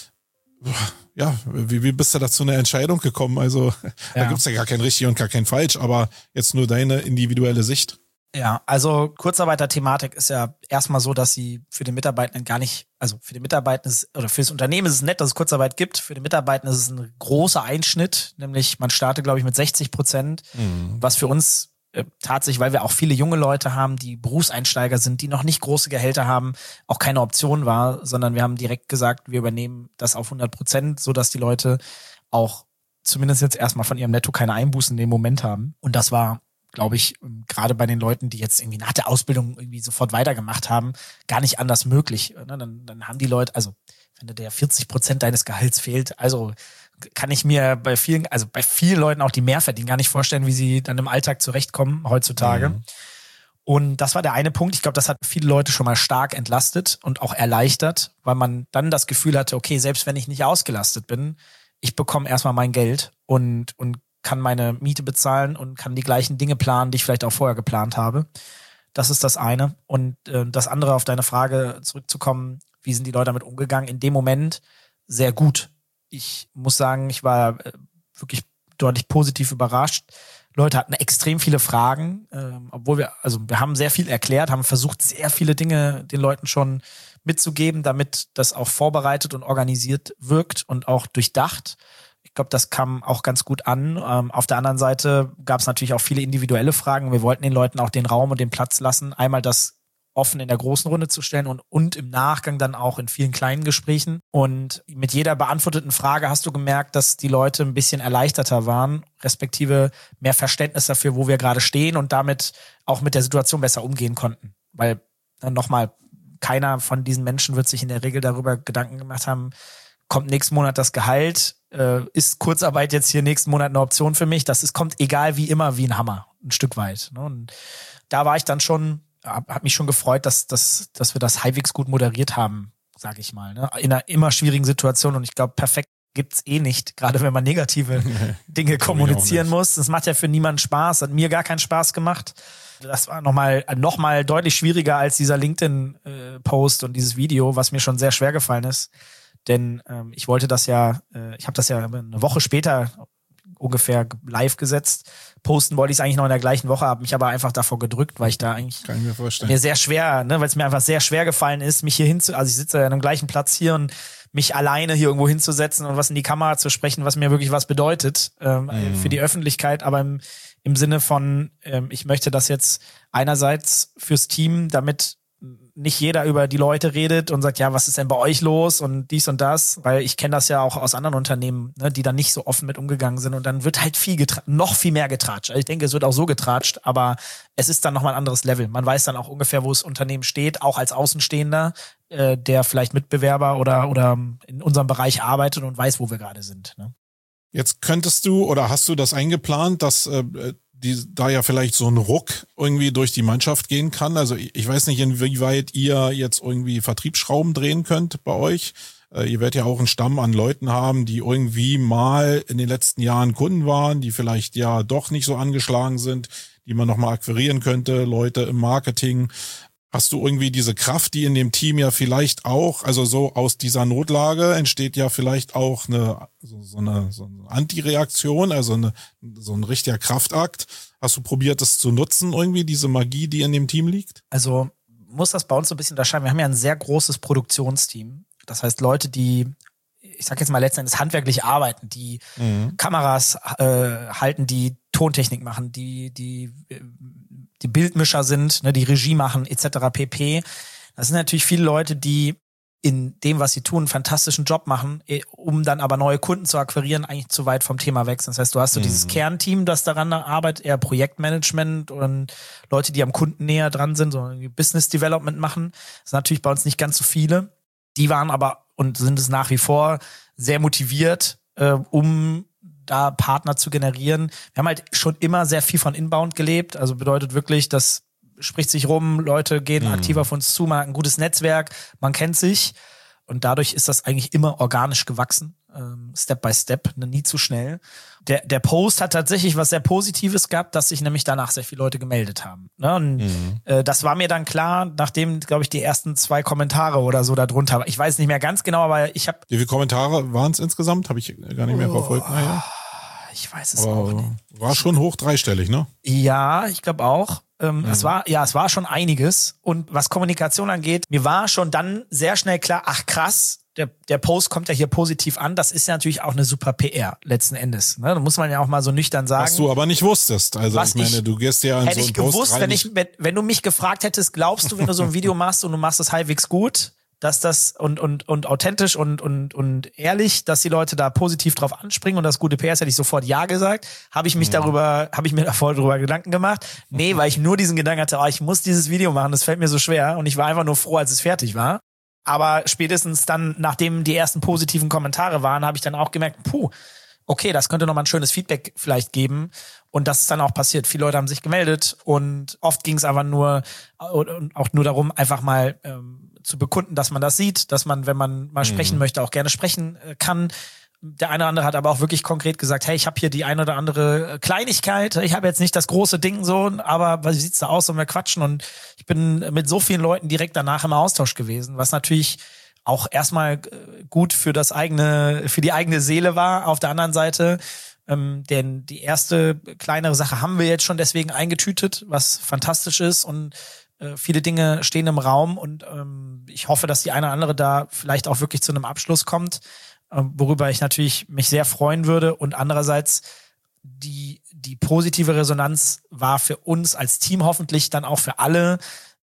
A: Ja, wie, wie bist du da zu einer Entscheidung gekommen? Also, ja. Da gibt's ja gar kein richtig und gar kein falsch, aber jetzt nur deine individuelle Sicht.
B: Ja, also Kurzarbeiter-Thematik ist ja erstmal so, dass sie für den Mitarbeitenden gar nicht, also für den Mitarbeitenden oder für das Unternehmen ist es nett, dass es Kurzarbeit gibt. Für den Mitarbeitenden ist es ein großer Einschnitt, nämlich man startet, glaube ich, mit sechzig Prozent, mhm. was für uns äh, tatsächlich, weil wir auch viele junge Leute haben, die Berufseinsteiger sind, die noch nicht große Gehälter haben, auch keine Option war, sondern wir haben direkt gesagt, wir übernehmen das auf hundert Prozent, sodass die Leute auch zumindest jetzt erstmal von ihrem Netto keine Einbußen in dem Moment haben. Und das war, glaube ich, gerade bei den Leuten, die jetzt irgendwie nach der Ausbildung irgendwie sofort weitergemacht haben, gar nicht anders möglich. Dann, dann haben die Leute, also wenn dir der vierzig Prozent deines Gehalts fehlt, also kann ich mir bei vielen, also bei vielen Leuten auch, die mehr verdienen, gar nicht vorstellen, wie sie dann im Alltag zurechtkommen heutzutage. Mhm. Und das war der eine Punkt. Ich glaube, das hat viele Leute schon mal stark entlastet und auch erleichtert, weil man dann das Gefühl hatte, okay, selbst wenn ich nicht ausgelastet bin, ich bekomme erstmal mein Geld und, und kann meine Miete bezahlen und kann die gleichen Dinge planen, die ich vielleicht auch vorher geplant habe. Das ist das eine. Und äh, das andere, auf deine Frage zurückzukommen, wie sind die Leute damit umgegangen? In dem Moment sehr gut. Ich muss sagen, ich war äh, wirklich deutlich positiv überrascht. Leute hatten extrem viele Fragen, äh, obwohl wir, also wir haben sehr viel erklärt, haben versucht, sehr viele Dinge den Leuten schon mitzugeben, damit das auch vorbereitet und organisiert wirkt und auch durchdacht. Ich glaube, das kam auch ganz gut an. Ähm, auf der anderen Seite gab es natürlich auch viele individuelle Fragen. Wir wollten den Leuten auch den Raum und den Platz lassen, einmal das offen in der großen Runde zu stellen und, und im Nachgang dann auch in vielen kleinen Gesprächen. Und mit jeder beantworteten Frage hast du gemerkt, dass die Leute ein bisschen erleichterter waren, respektive mehr Verständnis dafür, wo wir gerade stehen und damit auch mit der Situation besser umgehen konnten. Weil, dann nochmal, keiner von diesen Menschen wird sich in der Regel darüber Gedanken gemacht haben, kommt nächsten Monat das Gehalt, äh, ist Kurzarbeit jetzt hier nächsten Monat eine Option für mich? Das ist, kommt egal wie immer wie ein Hammer, ein Stück weit. Ne? Und da war ich dann schon, hab, hab mich schon gefreut, dass, dass, dass wir das halbwegs gut moderiert haben, sage ich mal. Ne? In einer immer schwierigen Situation und ich glaube, perfekt gibt's eh nicht, gerade wenn man negative Dinge kommunizieren muss. Das macht ja für niemanden Spaß, hat mir gar keinen Spaß gemacht. Das war nochmal noch mal deutlich schwieriger als dieser LinkedIn-Post und dieses Video, was mir schon sehr schwer gefallen ist. Denn ähm, ich wollte das ja, äh, ich habe das ja eine Woche später ungefähr live gesetzt. Posten wollte ich es eigentlich noch in der gleichen Woche, habe mich aber einfach davor gedrückt, weil ich da eigentlich
A: Kann ich mir vorstellen.
B: mir sehr schwer, ne, weil es mir einfach sehr schwer gefallen ist, mich hier hinzu, also ich sitze ja an dem gleichen Platz hier und mich alleine hier irgendwo hinzusetzen und was in die Kamera zu sprechen, was mir wirklich was bedeutet ähm, mhm. für die Öffentlichkeit, aber im, im Sinne von, ähm, ich möchte das jetzt einerseits fürs Team, damit nicht jeder über die Leute redet und sagt, ja, was ist denn bei euch los und dies und das, weil ich kenne das ja auch aus anderen Unternehmen, ne, die dann nicht so offen mit umgegangen sind und dann wird halt viel getra- noch viel mehr getratscht. Also ich denke, es wird auch so getratscht, aber es ist dann nochmal ein anderes Level. Man weiß dann auch ungefähr, wo das Unternehmen steht, auch als Außenstehender, äh, der vielleicht Mitbewerber oder, oder in unserem Bereich arbeitet und weiß, wo wir gerade sind. Ne?
A: Jetzt könntest du oder hast du das eingeplant, dass äh, die, da ja vielleicht so ein Ruck irgendwie durch die Mannschaft gehen kann? Also ich weiß nicht, inwieweit ihr jetzt irgendwie Vertriebsschrauben drehen könnt bei euch. Äh, ihr werdet ja auch einen Stamm an Leuten haben, die irgendwie mal in den letzten Jahren Kunden waren, die vielleicht ja doch nicht so angeschlagen sind, die man nochmal akquirieren könnte, Leute im Marketing. Hast du irgendwie diese Kraft, die in dem Team ja vielleicht auch, also so aus dieser Notlage entsteht ja vielleicht auch eine so, so eine, so eine Antireaktion, also eine, so ein richtiger Kraftakt. Hast du probiert, das zu nutzen, irgendwie diese Magie, die in dem Team liegt?
B: Also muss das bei uns so ein bisschen unterscheiden. Wir haben ja ein sehr großes Produktionsteam. Das heißt, Leute, die, ich sag jetzt mal letzten Endes handwerklich arbeiten, die mhm. Kameras äh, halten, die Tontechnik machen, die die die Bildmischer sind, ne, die Regie machen et cetera pp. Das sind natürlich viele Leute, die in dem, was sie tun, einen fantastischen Job machen, um dann aber neue Kunden zu akquirieren, eigentlich zu weit vom Thema weg sind. Das heißt, du hast so mhm. dieses Kernteam, das daran arbeitet, eher Projektmanagement und Leute, die am Kunden näher dran sind, so Business Development machen. Das sind natürlich bei uns nicht ganz so viele. Die waren aber und sind es nach wie vor sehr motiviert, äh, um da Partner zu generieren. Wir haben halt schon immer sehr viel von Inbound gelebt, also bedeutet wirklich, das spricht sich rum, Leute gehen mhm. aktiv auf uns zu, man hat ein gutes Netzwerk, man kennt sich und dadurch ist das eigentlich immer organisch gewachsen, ähm, Step by Step, ne, nie zu schnell. Der, der Post hat tatsächlich was sehr Positives gehabt, dass sich nämlich danach sehr viele Leute gemeldet haben. Ne? Und mhm. äh, das war mir dann klar, nachdem, glaube ich, die ersten zwei Kommentare oder so da drunter, ich weiß nicht mehr ganz genau, aber ich habe...
A: Wie viele Kommentare waren es insgesamt? Habe ich gar nicht mehr oh, verfolgt. Naja.
B: Ich weiß es
A: aber
B: auch nicht.
A: War schon hoch dreistellig, ne? Ja,
B: ich glaube auch. Ähm, mhm. Es war, ja, es war schon einiges. Und was Kommunikation angeht, mir war schon dann sehr schnell klar, ach krass, der, der Post kommt ja hier positiv an. Das ist ja natürlich auch eine super P R letzten Endes. Ne? Da muss man ja auch mal so nüchtern sagen.
A: Was du aber nicht wusstest. Also
B: was
A: ich meine,
B: ich,
A: du gehst ja in
B: hätte
A: so einen
B: ich gewusst,
A: Post rein,
B: wenn ich, wenn, wenn du mich gefragt hättest, glaubst du, wenn du so ein Video machst und du machst es halbwegs gut, dass das und und und authentisch und und und ehrlich, dass die Leute da positiv drauf anspringen und das gute P R ist, hätte ich sofort ja gesagt. Habe ich mich mhm. darüber, habe ich mir davor darüber Gedanken gemacht? Nee, weil ich nur diesen Gedanken hatte, oh, ich muss dieses Video machen, das fällt mir so schwer und ich war einfach nur froh, als es fertig war. Aber spätestens dann, nachdem die ersten positiven Kommentare waren, habe ich dann auch gemerkt, puh, okay, das könnte nochmal ein schönes Feedback vielleicht geben. Und das ist dann auch passiert. Viele Leute haben sich gemeldet und oft ging es aber nur auch nur darum, einfach mal ähm, zu bekunden, dass man das sieht, dass man, wenn man mal mhm. sprechen möchte, auch gerne sprechen äh, kann. Der eine oder andere hat aber auch wirklich konkret gesagt, hey, ich habe hier die eine oder andere Kleinigkeit, ich habe jetzt nicht das große Ding so, aber wie sieht's da aus, und wir quatschen. Und ich bin mit so vielen Leuten direkt danach im Austausch gewesen, was natürlich auch erstmal gut für das eigene, für die eigene Seele war. Auf der anderen Seite, ähm, denn die erste kleinere Sache haben wir jetzt schon deswegen eingetütet, was fantastisch ist, und äh, viele Dinge stehen im Raum, und ähm, ich hoffe, dass die eine oder andere da vielleicht auch wirklich zu einem Abschluss kommt, äh, worüber ich natürlich mich sehr freuen würde. Und andererseits die die positive Resonanz war für uns als Team hoffentlich dann auch für alle.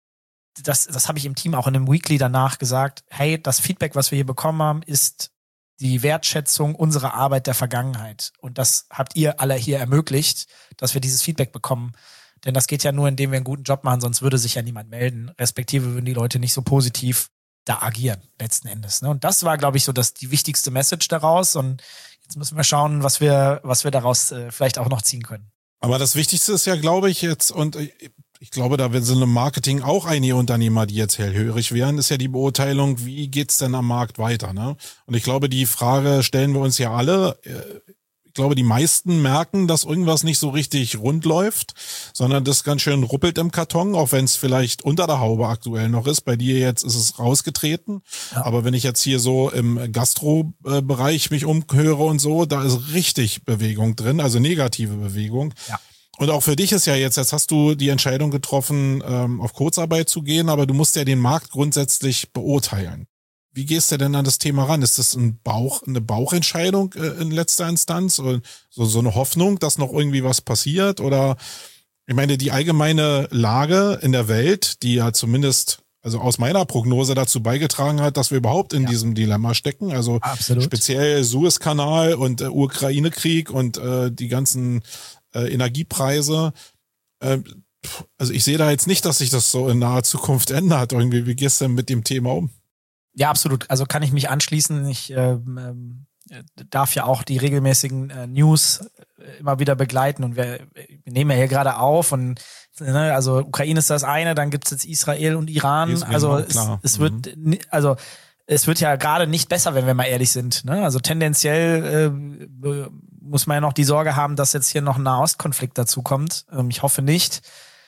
B: Das, das habe ich im Team auch in einem Weekly danach gesagt. Hey, das Feedback, was wir hier bekommen haben, ist die Wertschätzung unserer Arbeit der Vergangenheit. Und das habt ihr alle hier ermöglicht, dass wir dieses Feedback bekommen. Denn das geht ja nur, indem wir einen guten Job machen, sonst würde sich ja niemand melden. Respektive würden die Leute nicht so positiv da agieren, letzten Endes. Und das war, glaube ich, so das, die wichtigste Message daraus. Und jetzt müssen wir schauen, was wir, was wir daraus äh, vielleicht auch noch ziehen können.
A: Aber das Wichtigste ist ja, glaube ich, jetzt, und ich glaube, da sind im Marketing auch einige Unternehmer, die jetzt hellhörig wären, ist ja die Beurteilung, wie geht's denn am Markt weiter, ne? Und ich glaube, die Frage stellen wir uns ja alle. Ich glaube, die meisten merken, dass irgendwas nicht so richtig rund läuft, sondern das ganz schön ruppelt im Karton, auch wenn es vielleicht unter der Haube aktuell noch ist. Bei dir jetzt ist es rausgetreten. Ja. Aber wenn ich jetzt hier so im Gastro-Bereich mich umhöre und so, da ist richtig Bewegung drin, also negative Bewegung. Ja. Und auch für dich ist ja jetzt, jetzt hast du die Entscheidung getroffen, ähm, auf Kurzarbeit zu gehen, aber du musst ja den Markt grundsätzlich beurteilen. Wie gehst du denn an das Thema ran? Ist das ein Bauch, eine Bauchentscheidung äh, in letzter Instanz? Oder so, so eine Hoffnung, dass noch irgendwie was passiert? Oder, ich meine, die allgemeine Lage in der Welt, die ja zumindest also aus meiner Prognose dazu beigetragen hat, dass wir überhaupt in ja. diesem Dilemma stecken. Also Absolut. speziell Suezkanal und äh, Ukraine-Krieg und äh, die ganzen äh, Energiepreise. Äh, also ich sehe da jetzt nicht, dass sich das so in naher Zukunft ändert. Irgendwie, wie gehst du denn mit dem Thema um?
B: Ja, absolut. Also kann ich mich anschließen. Ich ähm, darf ja auch die regelmäßigen äh, News immer wieder begleiten und wir, wir nehmen ja hier gerade auf und ne, also Ukraine ist das eine, dann gibt's jetzt Israel und Iran. Israel, also es, es wird mhm. also es wird ja gerade nicht besser, wenn wir mal ehrlich sind. Ne? Also tendenziell äh, muss man ja noch die Sorge haben, dass jetzt hier noch ein Nahostkonflikt dazu kommt. Ähm, ich hoffe nicht.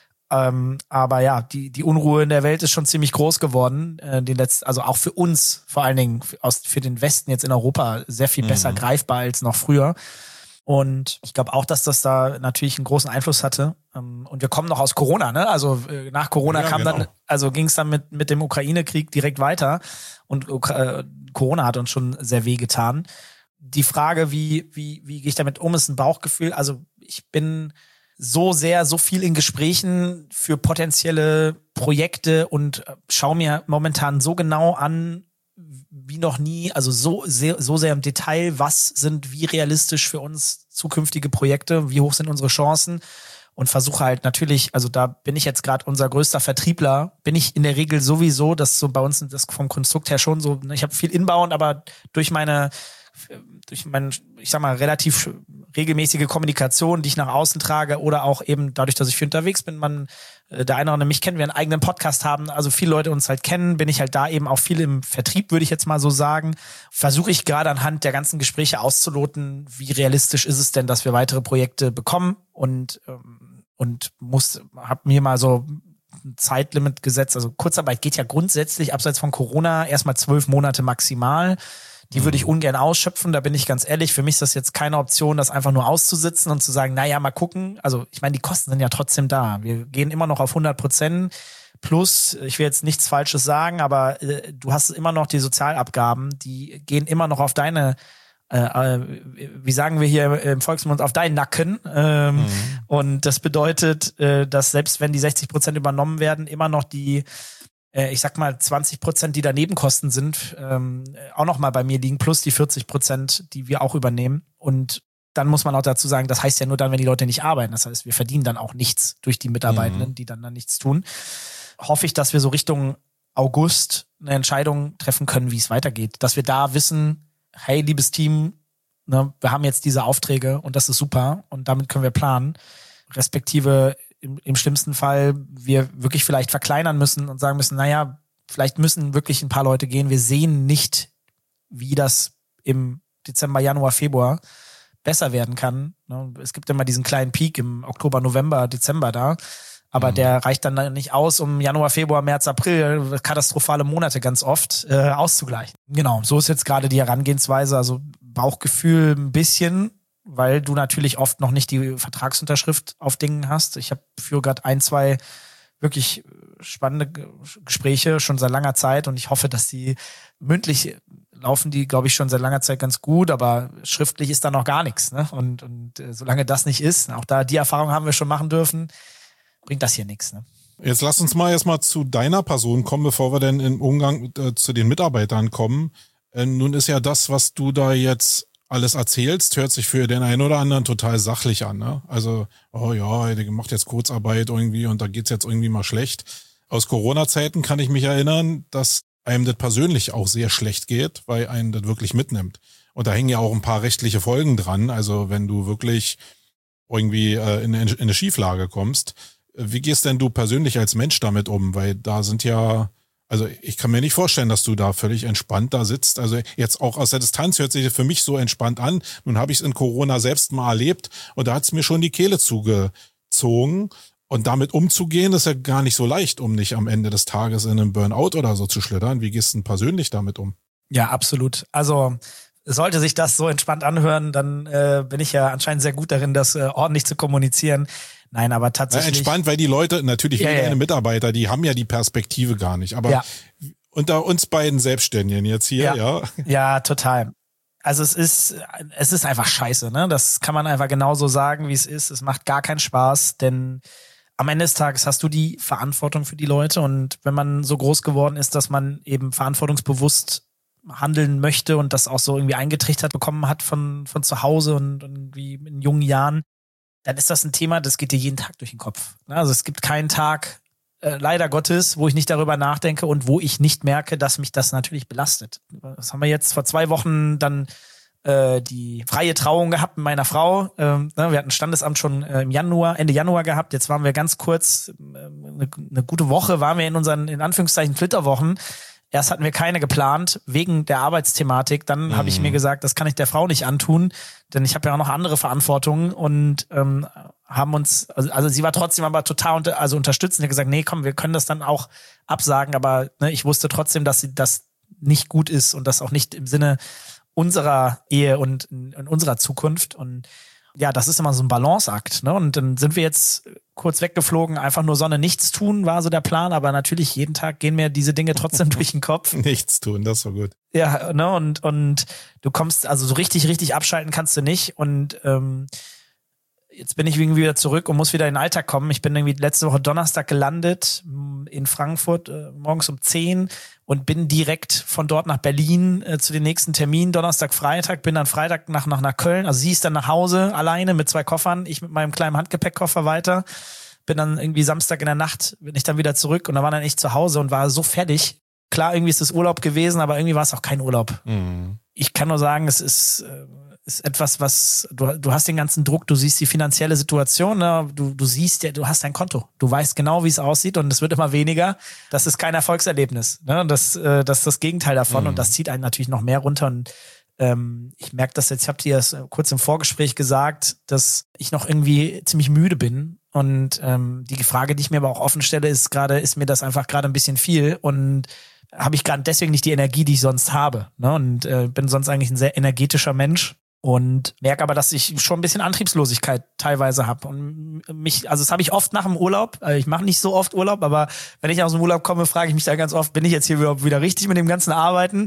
B: Ähm, aber ja, die die Unruhe in der Welt ist schon ziemlich groß geworden. Äh, die letzten, also auch für uns, vor allen Dingen für, aus, für den Westen jetzt in Europa, sehr viel mhm. besser greifbar als noch früher. Und ich glaube auch, dass das da natürlich einen großen Einfluss hatte. Und wir kommen noch aus Corona, ne? Also nach Corona ja, kam genau. dann, also ging es dann mit mit dem Ukraine-Krieg direkt weiter. Und äh, Corona hat uns schon sehr weh getan. Die Frage, wie wie wie gehe ich damit um, ist ein Bauchgefühl. Also ich bin so sehr, so viel in Gesprächen für potenzielle Projekte und schaue mir momentan so genau an, wie noch nie, also so sehr, so sehr im Detail, was sind wie realistisch für uns zukünftige Projekte, wie hoch sind unsere Chancen und versuche halt natürlich, also da bin ich jetzt gerade unser größter Vertriebler, bin ich in der Regel sowieso, das so bei uns das vom Konstrukt her schon so, ich habe viel Inbound, aber durch meine durch meine, ich sag mal, relativ regelmäßige Kommunikation, die ich nach außen trage oder auch eben dadurch, dass ich viel unterwegs bin, man, der eine oder andere mich kennt, wir einen eigenen Podcast haben, also viele Leute uns halt kennen, bin ich halt da eben auch viel im Vertrieb, würde ich jetzt mal so sagen, versuche ich gerade anhand der ganzen Gespräche auszuloten, wie realistisch ist es denn, dass wir weitere Projekte bekommen und, und muss, hab mir mal so ein Zeitlimit gesetzt, also Kurzarbeit geht ja grundsätzlich abseits von Corona erstmal zwölf Monate maximal. Die würde ich ungern ausschöpfen, da bin ich ganz ehrlich. Für mich ist das jetzt keine Option, das einfach nur auszusitzen und zu sagen, naja, mal gucken. Also ich meine, die Kosten sind ja trotzdem da. Wir gehen immer noch auf hundert Prozent plus, ich will jetzt nichts Falsches sagen, aber äh, du hast immer noch die Sozialabgaben, die gehen immer noch auf deine, äh, wie sagen wir hier im Volksmund, auf deinen Nacken. Ähm, mhm. Und das bedeutet, äh, dass selbst wenn die sechzig Prozent übernommen werden, immer noch die ich sag mal, zwanzig Prozent, die Danebenkosten sind, ähm, auch noch mal bei mir liegen, plus die vierzig Prozent, die wir auch übernehmen. Und dann muss man auch dazu sagen, das heißt ja nur dann, wenn die Leute nicht arbeiten. Das heißt, wir verdienen dann auch nichts durch die Mitarbeitenden, mhm. die dann dann nichts tun. Hoffe ich, dass wir so Richtung August eine Entscheidung treffen können, wie es weitergeht. Dass wir da wissen, hey, liebes Team, ne, wir haben jetzt diese Aufträge und das ist super und damit können wir planen. Respektive Im, im schlimmsten Fall wir wirklich vielleicht verkleinern müssen und sagen müssen, naja, vielleicht müssen wirklich ein paar Leute gehen. Wir sehen nicht, wie das im Dezember, Januar, Februar besser werden kann. Es gibt immer diesen kleinen Peak im Oktober, November, Dezember da, aber mhm. der reicht dann nicht aus, um Januar, Februar, März, April, katastrophale Monate ganz oft äh, auszugleichen. Genau, so ist jetzt gerade die Herangehensweise, also Bauchgefühl ein bisschen, weil du natürlich oft noch nicht die Vertragsunterschrift auf Dingen hast. Ich habe für gerade ein, zwei wirklich spannende Gespräche schon seit langer Zeit und ich hoffe, dass die mündlich laufen, die, glaube ich, schon seit langer Zeit ganz gut, aber schriftlich ist da noch gar nichts. Ne? Und, und äh, solange das nicht ist, auch da die Erfahrung haben wir schon machen dürfen, bringt das hier nichts. Ne?
A: Jetzt lass uns mal erstmal zu deiner Person kommen, bevor wir denn im Umgang äh, zu den Mitarbeitern kommen. Äh, nun ist ja das, was du da jetzt alles erzählst, hört sich für den einen oder anderen total sachlich an. Ne? Also, oh ja, der macht jetzt Kurzarbeit irgendwie und da geht's jetzt irgendwie mal schlecht. Aus Corona-Zeiten kann ich mich erinnern, dass einem das persönlich auch sehr schlecht geht, weil einen das wirklich mitnimmt. Und da hängen ja auch ein paar rechtliche Folgen dran. Also wenn du wirklich irgendwie äh, in, in eine Schieflage kommst. Wie gehst denn du persönlich als Mensch damit um? Weil da sind ja... Also ich kann mir nicht vorstellen, dass du da völlig entspannt da sitzt. Also jetzt auch aus der Distanz hört sich für mich so entspannt an. Nun habe ich es in Corona selbst mal erlebt und da hat es mir schon die Kehle zugezogen. Und damit umzugehen, ist ja gar nicht so leicht, um nicht am Ende des Tages in einem Burnout oder so zu schlittern. Wie gehst du denn persönlich damit um?
B: Ja, absolut. Also sollte sich das so entspannt anhören, dann äh, bin ich ja anscheinend sehr gut darin, das äh, ordentlich zu kommunizieren. Nein, aber tatsächlich.
A: Ja, entspannt, weil die Leute, natürlich ja, wie deine ja. Mitarbeiter, die haben ja die Perspektive gar nicht. Aber ja. unter uns beiden Selbstständigen jetzt hier, ja.
B: Ja, ja total. Also es ist, es ist einfach scheiße, ne? Das kann man einfach genauso sagen, wie es ist. Es macht gar keinen Spaß, denn am Ende des Tages hast du die Verantwortung für die Leute und wenn man so groß geworden ist, dass man eben verantwortungsbewusst handeln möchte und das auch so irgendwie eingetrichtert bekommen hat von, von zu Hause und irgendwie in jungen Jahren, dann ist das ein Thema, das geht dir jeden Tag durch den Kopf. Also es gibt keinen Tag, äh, leider Gottes, wo ich nicht darüber nachdenke und wo ich nicht merke, dass mich das natürlich belastet. Das haben wir jetzt vor zwei Wochen dann äh, die freie Trauung gehabt mit meiner Frau. Ähm, ne, wir hatten Standesamt schon äh, im Januar, Ende Januar gehabt. Jetzt waren wir ganz kurz, äh, eine, eine gute Woche waren wir in unseren, in Anführungszeichen, Flitterwochen. Erst hatten wir keine geplant, wegen der Arbeitsthematik. Dann mhm. habe ich mir gesagt, das kann ich der Frau nicht antun, denn ich habe ja auch noch andere Verantwortungen und ähm, haben uns, also, also sie war trotzdem aber total unter, also unterstützend. Sie hat gesagt, nee, komm, wir können das dann auch absagen, aber ne, ich wusste trotzdem, dass sie das nicht gut ist und das auch nicht im Sinne unserer Ehe und in, in unserer Zukunft. Und ja, das ist immer so ein Balanceakt, ne? Und dann sind wir jetzt kurz weggeflogen, einfach nur Sonne, nichts tun war so der Plan, aber natürlich jeden Tag gehen mir diese Dinge trotzdem durch den Kopf.
A: Nichts tun, das war gut.
B: Ja, ne? Und und du kommst, also so richtig, richtig abschalten kannst du nicht und ähm, jetzt bin ich irgendwie wieder zurück und muss wieder in den Alltag kommen. Ich bin irgendwie letzte Woche Donnerstag gelandet in Frankfurt, äh, morgens um zehn und bin direkt von dort nach Berlin äh, zu den nächsten Terminen, Donnerstag, Freitag, bin dann Freitag nach, nach, nach Köln, also sie ist dann nach Hause alleine mit zwei Koffern, ich mit meinem kleinen Handgepäckkoffer weiter, bin dann irgendwie Samstag in der Nacht, bin ich dann wieder zurück und da war dann echt zu Hause und war so fertig. Klar, irgendwie ist es Urlaub gewesen, aber irgendwie war es auch kein Urlaub. Mhm. Ich kann nur sagen, es ist... Äh, ist etwas, was, du, du hast den ganzen Druck, du siehst die finanzielle Situation, ne? du, du siehst ja, du hast dein Konto, du weißt genau, wie es aussieht und es wird immer weniger. Das ist kein Erfolgserlebnis, ne? Das, äh, das ist das Gegenteil davon mhm. und das zieht einen natürlich noch mehr runter und ähm, ich merke das jetzt, ich habe dir das kurz im Vorgespräch gesagt, dass ich noch irgendwie ziemlich müde bin und ähm, die Frage, die ich mir aber auch offen stelle, ist gerade, ist mir das einfach gerade ein bisschen viel und habe ich gerade deswegen nicht die Energie, die ich sonst habe, ne? Und äh, bin sonst eigentlich ein sehr energetischer Mensch. Und merke aber, dass ich schon ein bisschen Antriebslosigkeit teilweise habe. Und mich, also das habe ich oft nach dem Urlaub. Ich mache nicht so oft Urlaub, aber wenn ich aus dem Urlaub komme, frage ich mich da ganz oft, bin ich jetzt hier überhaupt wieder richtig mit dem ganzen Arbeiten?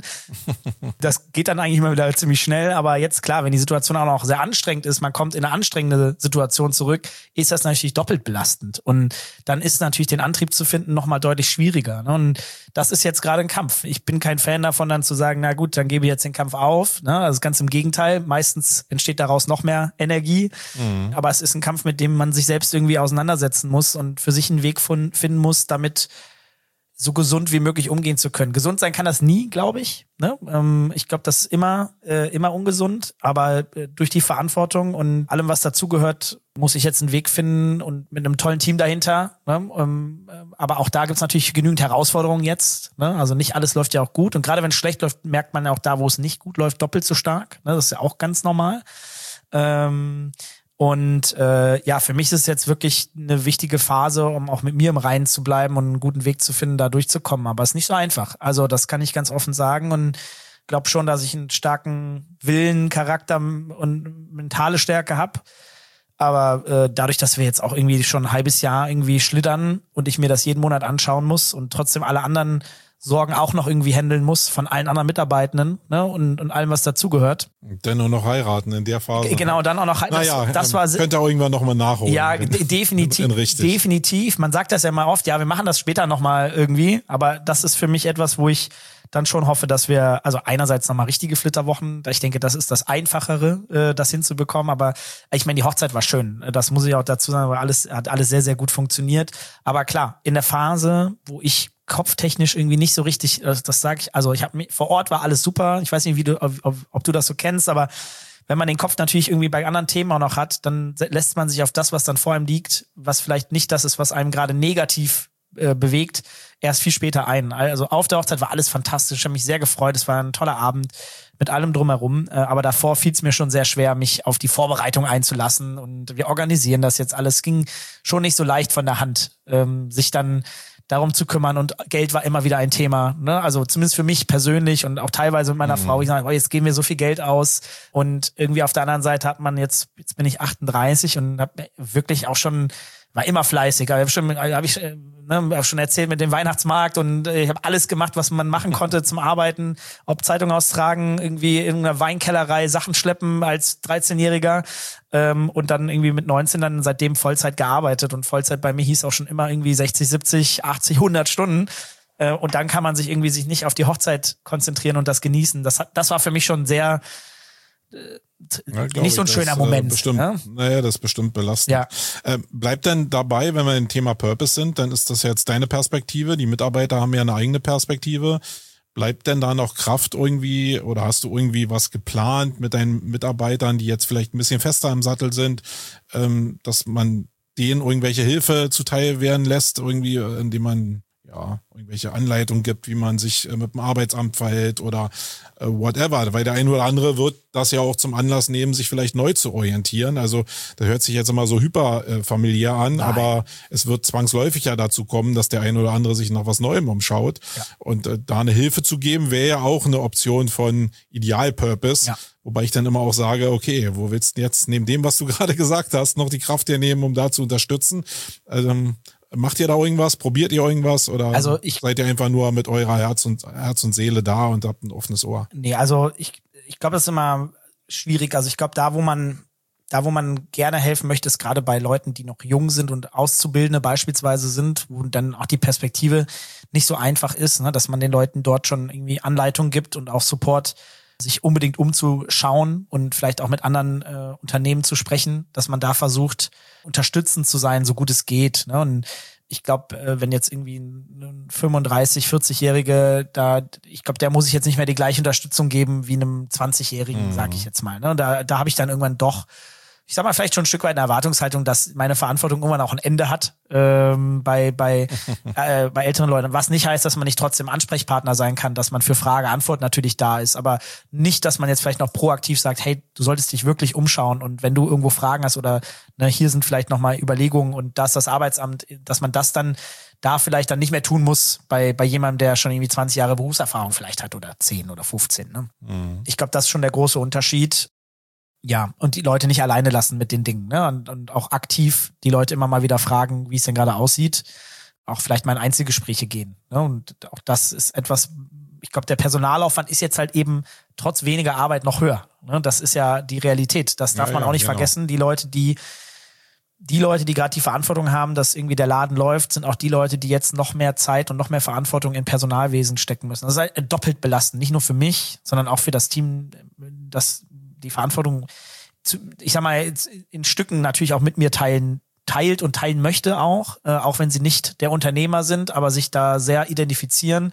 B: Das geht dann eigentlich immer wieder ziemlich schnell. Aber jetzt klar, wenn die Situation auch noch sehr anstrengend ist, man kommt in eine anstrengende Situation zurück, ist das natürlich doppelt belastend. Und dann ist natürlich den Antrieb zu finden nochmal deutlich schwieriger. Und das ist jetzt gerade ein Kampf. Ich bin kein Fan davon, dann zu sagen, na gut, dann gebe ich jetzt den Kampf auf. Also ganz im Gegenteil. Meistens entsteht daraus noch mehr Energie. Mhm. Aber es ist ein Kampf, mit dem man sich selbst irgendwie auseinandersetzen muss und für sich einen Weg von, finden muss, damit so gesund wie möglich umgehen zu können. Gesund sein kann das nie, glaube ich. Ne? Ähm, ich glaube, das ist immer, äh, immer ungesund. Aber äh, durch die Verantwortung und allem, was dazugehört, muss ich jetzt einen Weg finden und mit einem tollen Team dahinter. Ne? Ähm, aber auch da gibt's natürlich genügend Herausforderungen jetzt. Ne? Also nicht alles läuft ja auch gut. Und gerade wenn es schlecht läuft, merkt man ja auch da, wo es nicht gut läuft, doppelt so stark. Ne? Das ist ja auch ganz normal. Ähm, Und äh, ja, für mich ist es jetzt wirklich eine wichtige Phase, um auch mit mir im Reinen zu bleiben und einen guten Weg zu finden, da durchzukommen. Aber es ist nicht so einfach. Also das kann ich ganz offen sagen und glaube schon, dass ich einen starken Willen, Charakter und mentale Stärke habe. Aber äh, dadurch, dass wir jetzt auch irgendwie schon ein halbes Jahr irgendwie schlittern und ich mir das jeden Monat anschauen muss und trotzdem alle anderen Sorgen auch noch irgendwie handeln muss von allen anderen Mitarbeitenden, ne, und, und allem, was dazugehört.
A: Dann auch noch heiraten in der Phase.
B: Genau, dann auch noch heiraten.
A: Naja,
B: das, das war,
A: könnte auch irgendwann nochmal nachholen.
B: Ja, definitiv. Definitiv. Man sagt das ja mal oft, ja, wir machen das später nochmal irgendwie, aber das ist für mich etwas, wo ich dann schon hoffe, dass wir, also einerseits nochmal richtige Flitterwochen, ich denke, das ist das Einfachere, äh, das hinzubekommen, aber ich meine, die Hochzeit war schön, das muss ich auch dazu sagen, weil alles, hat alles sehr, sehr gut funktioniert, aber klar, in der Phase, wo ich kopftechnisch irgendwie nicht so richtig, das, das sage ich, also ich habe vor Ort war alles super, ich weiß nicht, wie du, ob, ob du das so kennst, aber wenn man den Kopf natürlich irgendwie bei anderen Themen auch noch hat, dann lässt man sich auf das, was dann vor einem liegt, was vielleicht nicht das ist, was einem gerade negativ äh, bewegt, erst viel später ein. Also auf der Hochzeit war alles fantastisch, ich habe mich sehr gefreut, es war ein toller Abend mit allem drumherum, äh, aber davor fiel es mir schon sehr schwer, mich auf die Vorbereitung einzulassen und wir organisieren das jetzt alles. Es ging schon nicht so leicht von der Hand, ähm, sich dann darum zu kümmern und Geld war immer wieder ein Thema, ne? Also zumindest für mich persönlich und auch teilweise mit meiner mhm. Frau. Ich sage, oh, jetzt geben wir so viel Geld aus und irgendwie auf der anderen Seite hat man jetzt, jetzt bin ich achtunddreißig und habe wirklich auch schon, war immer fleißig, aber hab schon, hab ich ne, schon erzählt mit dem Weihnachtsmarkt und ich habe alles gemacht, was man machen konnte zum Arbeiten, ob Zeitung austragen, irgendwie in einer Weinkellerei Sachen schleppen als dreizehnjähriger ähm, und dann irgendwie mit neunzehn dann seitdem Vollzeit gearbeitet und Vollzeit bei mir hieß auch schon immer irgendwie sechzig, siebzig, achtzig, hundert Stunden äh, und dann kann man sich irgendwie sich nicht auf die Hochzeit konzentrieren und das genießen. Das hat, das war für mich schon sehr äh,
A: Ja,
B: nicht so ein
A: ich,
B: schöner
A: das,
B: Moment.
A: Äh, bestimmt,
B: ja?
A: Naja, das ist bestimmt belastend.
B: Ja.
A: Äh, bleibt denn dabei, wenn wir im Thema Purpose sind, dann ist das jetzt deine Perspektive. Die Mitarbeiter haben ja eine eigene Perspektive. Bleibt denn da noch Kraft irgendwie oder hast du irgendwie was geplant mit deinen Mitarbeitern, die jetzt vielleicht ein bisschen fester im Sattel sind, ähm, dass man denen irgendwelche Hilfe zuteil werden lässt, irgendwie, indem man ja, irgendwelche Anleitungen gibt, wie man sich äh, mit dem Arbeitsamt verhält oder äh, whatever. Weil der eine oder andere wird das ja auch zum Anlass nehmen, sich vielleicht neu zu orientieren. Also das hört sich jetzt immer so hyperfamiliär äh, an, Nein. aber es wird zwangsläufig ja dazu kommen, dass der eine oder andere sich nach was Neuem umschaut. Ja. Und äh, da eine Hilfe zu geben, wäre ja auch eine Option von Ideal-Purpose. Ja. Wobei ich dann immer auch sage, okay, wo willst du jetzt neben dem, was du gerade gesagt hast, noch die Kraft hernehmen, um da zu unterstützen? Also, macht ihr da irgendwas? Probiert ihr irgendwas? Oder
B: also ich,
A: seid ihr einfach nur mit eurer Herz und Herz und Seele da und habt ein offenes Ohr?
B: Nee, also ich, ich glaube, das ist immer schwierig. Also ich glaube, da, wo man, da, wo man gerne helfen möchte, ist gerade bei Leuten, die noch jung sind und Auszubildende beispielsweise sind, wo dann auch die Perspektive nicht so einfach ist, ne, dass man den Leuten dort schon irgendwie Anleitung gibt und auch Support, sich unbedingt umzuschauen und vielleicht auch mit anderen äh, Unternehmen zu sprechen, dass man da versucht, unterstützend zu sein, so gut es geht. Ne? Und ich glaube, äh, wenn jetzt irgendwie ein fünfunddreißig-, vierzig-Jährige da, ich glaube, der muss ich jetzt nicht mehr die gleiche Unterstützung geben wie einem zwanzigjährigen, mhm. sage ich jetzt mal. Ne? Und da, da habe ich dann irgendwann doch, ich sag mal, vielleicht schon ein Stück weit eine Erwartungshaltung, dass meine Verantwortung irgendwann auch ein Ende hat ähm, bei bei äh, bei älteren Leuten. Was nicht heißt, dass man nicht trotzdem Ansprechpartner sein kann, dass man für Frage, Antwort natürlich da ist, aber nicht, dass man jetzt vielleicht noch proaktiv sagt, hey, du solltest dich wirklich umschauen und wenn du irgendwo Fragen hast oder ne, hier sind vielleicht nochmal Überlegungen und das das Arbeitsamt, dass man das dann da vielleicht dann nicht mehr tun muss bei bei jemandem, der schon irgendwie zwanzig Jahre Berufserfahrung vielleicht hat oder zehn oder fünfzehn. Ne? Mhm. Ich glaube, das ist schon der große Unterschied. Ja, und die Leute nicht alleine lassen mit den Dingen, ne? Und, und auch aktiv die Leute immer mal wieder fragen, wie es denn gerade aussieht. Auch vielleicht mal in Einzelgespräche gehen. Ne? Und auch das ist etwas, ich glaube, der Personalaufwand ist jetzt halt eben trotz weniger Arbeit noch höher. Ne? Das ist ja die Realität. Das darf ja, man ja, auch nicht genau. vergessen. Die Leute, die die Leute, die gerade die Verantwortung haben, dass irgendwie der Laden läuft, sind auch die Leute, die jetzt noch mehr Zeit und noch mehr Verantwortung in Personalwesen stecken müssen. Das ist halt doppelt belastend. Nicht nur für mich, sondern auch für das Team, das die Verantwortung, zu, ich sag mal, in Stücken natürlich auch mit mir teilen, teilt und teilen möchte auch, äh, auch wenn sie nicht der Unternehmer sind, aber sich da sehr identifizieren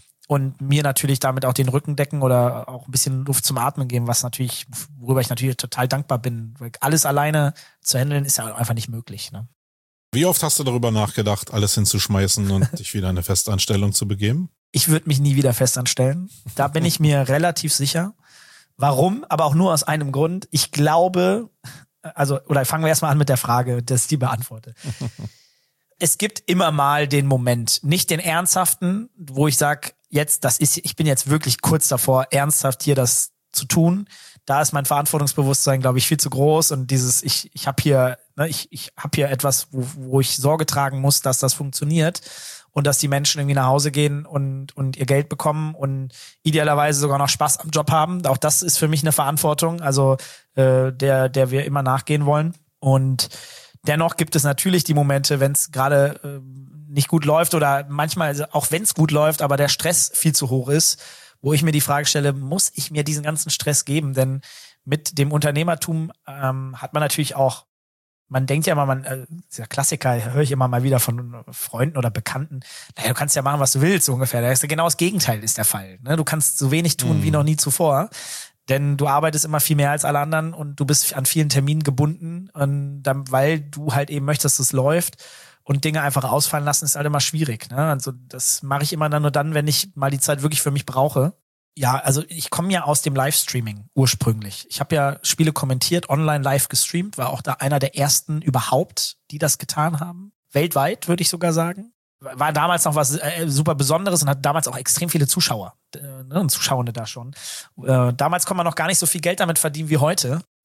B: und mir natürlich damit auch den Rücken decken oder auch ein bisschen Luft zum Atmen geben, was natürlich, worüber ich natürlich total dankbar bin. Weil alles alleine zu handeln ist ja einfach nicht möglich. Ne?
A: Wie oft hast du darüber nachgedacht, alles hinzuschmeißen und dich wieder in eine Festanstellung zu begeben?
B: Ich würde mich nie wieder festanstellen. Da bin ich mir relativ sicher. Warum? Aber auch nur aus einem Grund. Ich glaube, also, oder fangen wir erstmal an mit der Frage, dass ich die beantworte. Es gibt immer mal den Moment, nicht den ernsthaften, wo ich sage, jetzt, das ist, ich bin jetzt wirklich kurz davor, ernsthaft hier das zu tun. Da ist mein Verantwortungsbewusstsein, glaube ich, viel zu groß und dieses, ich, ich habe hier, ne, ich, ich habe hier etwas, wo, wo ich Sorge tragen muss, dass das funktioniert. Und dass die Menschen irgendwie nach Hause gehen und und ihr Geld bekommen und idealerweise sogar noch Spaß am Job haben. Auch das ist für mich eine Verantwortung, also äh, der der wir immer nachgehen wollen. Und dennoch gibt es natürlich die Momente, wenn es gerade äh, nicht gut läuft oder manchmal auch wenn es gut läuft, aber der Stress viel zu hoch ist, wo ich mir die Frage stelle, muss ich mir diesen ganzen Stress geben? Denn mit dem Unternehmertum ähm, hat man natürlich auch, man denkt ja immer, man, äh, dieser Klassiker, höre ich immer mal wieder von Freunden oder Bekannten, naja, du kannst ja machen, was du willst, so ungefähr. Da ist ja genau das Gegenteil ist der Fall. Ne? Du kannst so wenig tun mhm. wie noch nie zuvor, denn du arbeitest immer viel mehr als alle anderen und du bist an vielen Terminen gebunden, und dann, weil du halt eben möchtest, dass es läuft. Und Dinge einfach ausfallen lassen, ist halt immer schwierig. Ne? Also das mache ich immer dann nur dann, wenn ich mal die Zeit wirklich für mich brauche. Ja, also ich komme ja aus dem Livestreaming ursprünglich. Ich habe ja Spiele kommentiert, online live gestreamt, war auch da einer der ersten überhaupt, die das getan haben. Weltweit, würde ich sogar sagen. War damals noch was äh, super Besonderes und hatte damals auch extrem viele Zuschauer äh, ne, und Zuschauende da schon. Äh, damals konnte man noch gar nicht so viel Geld damit verdienen wie heute.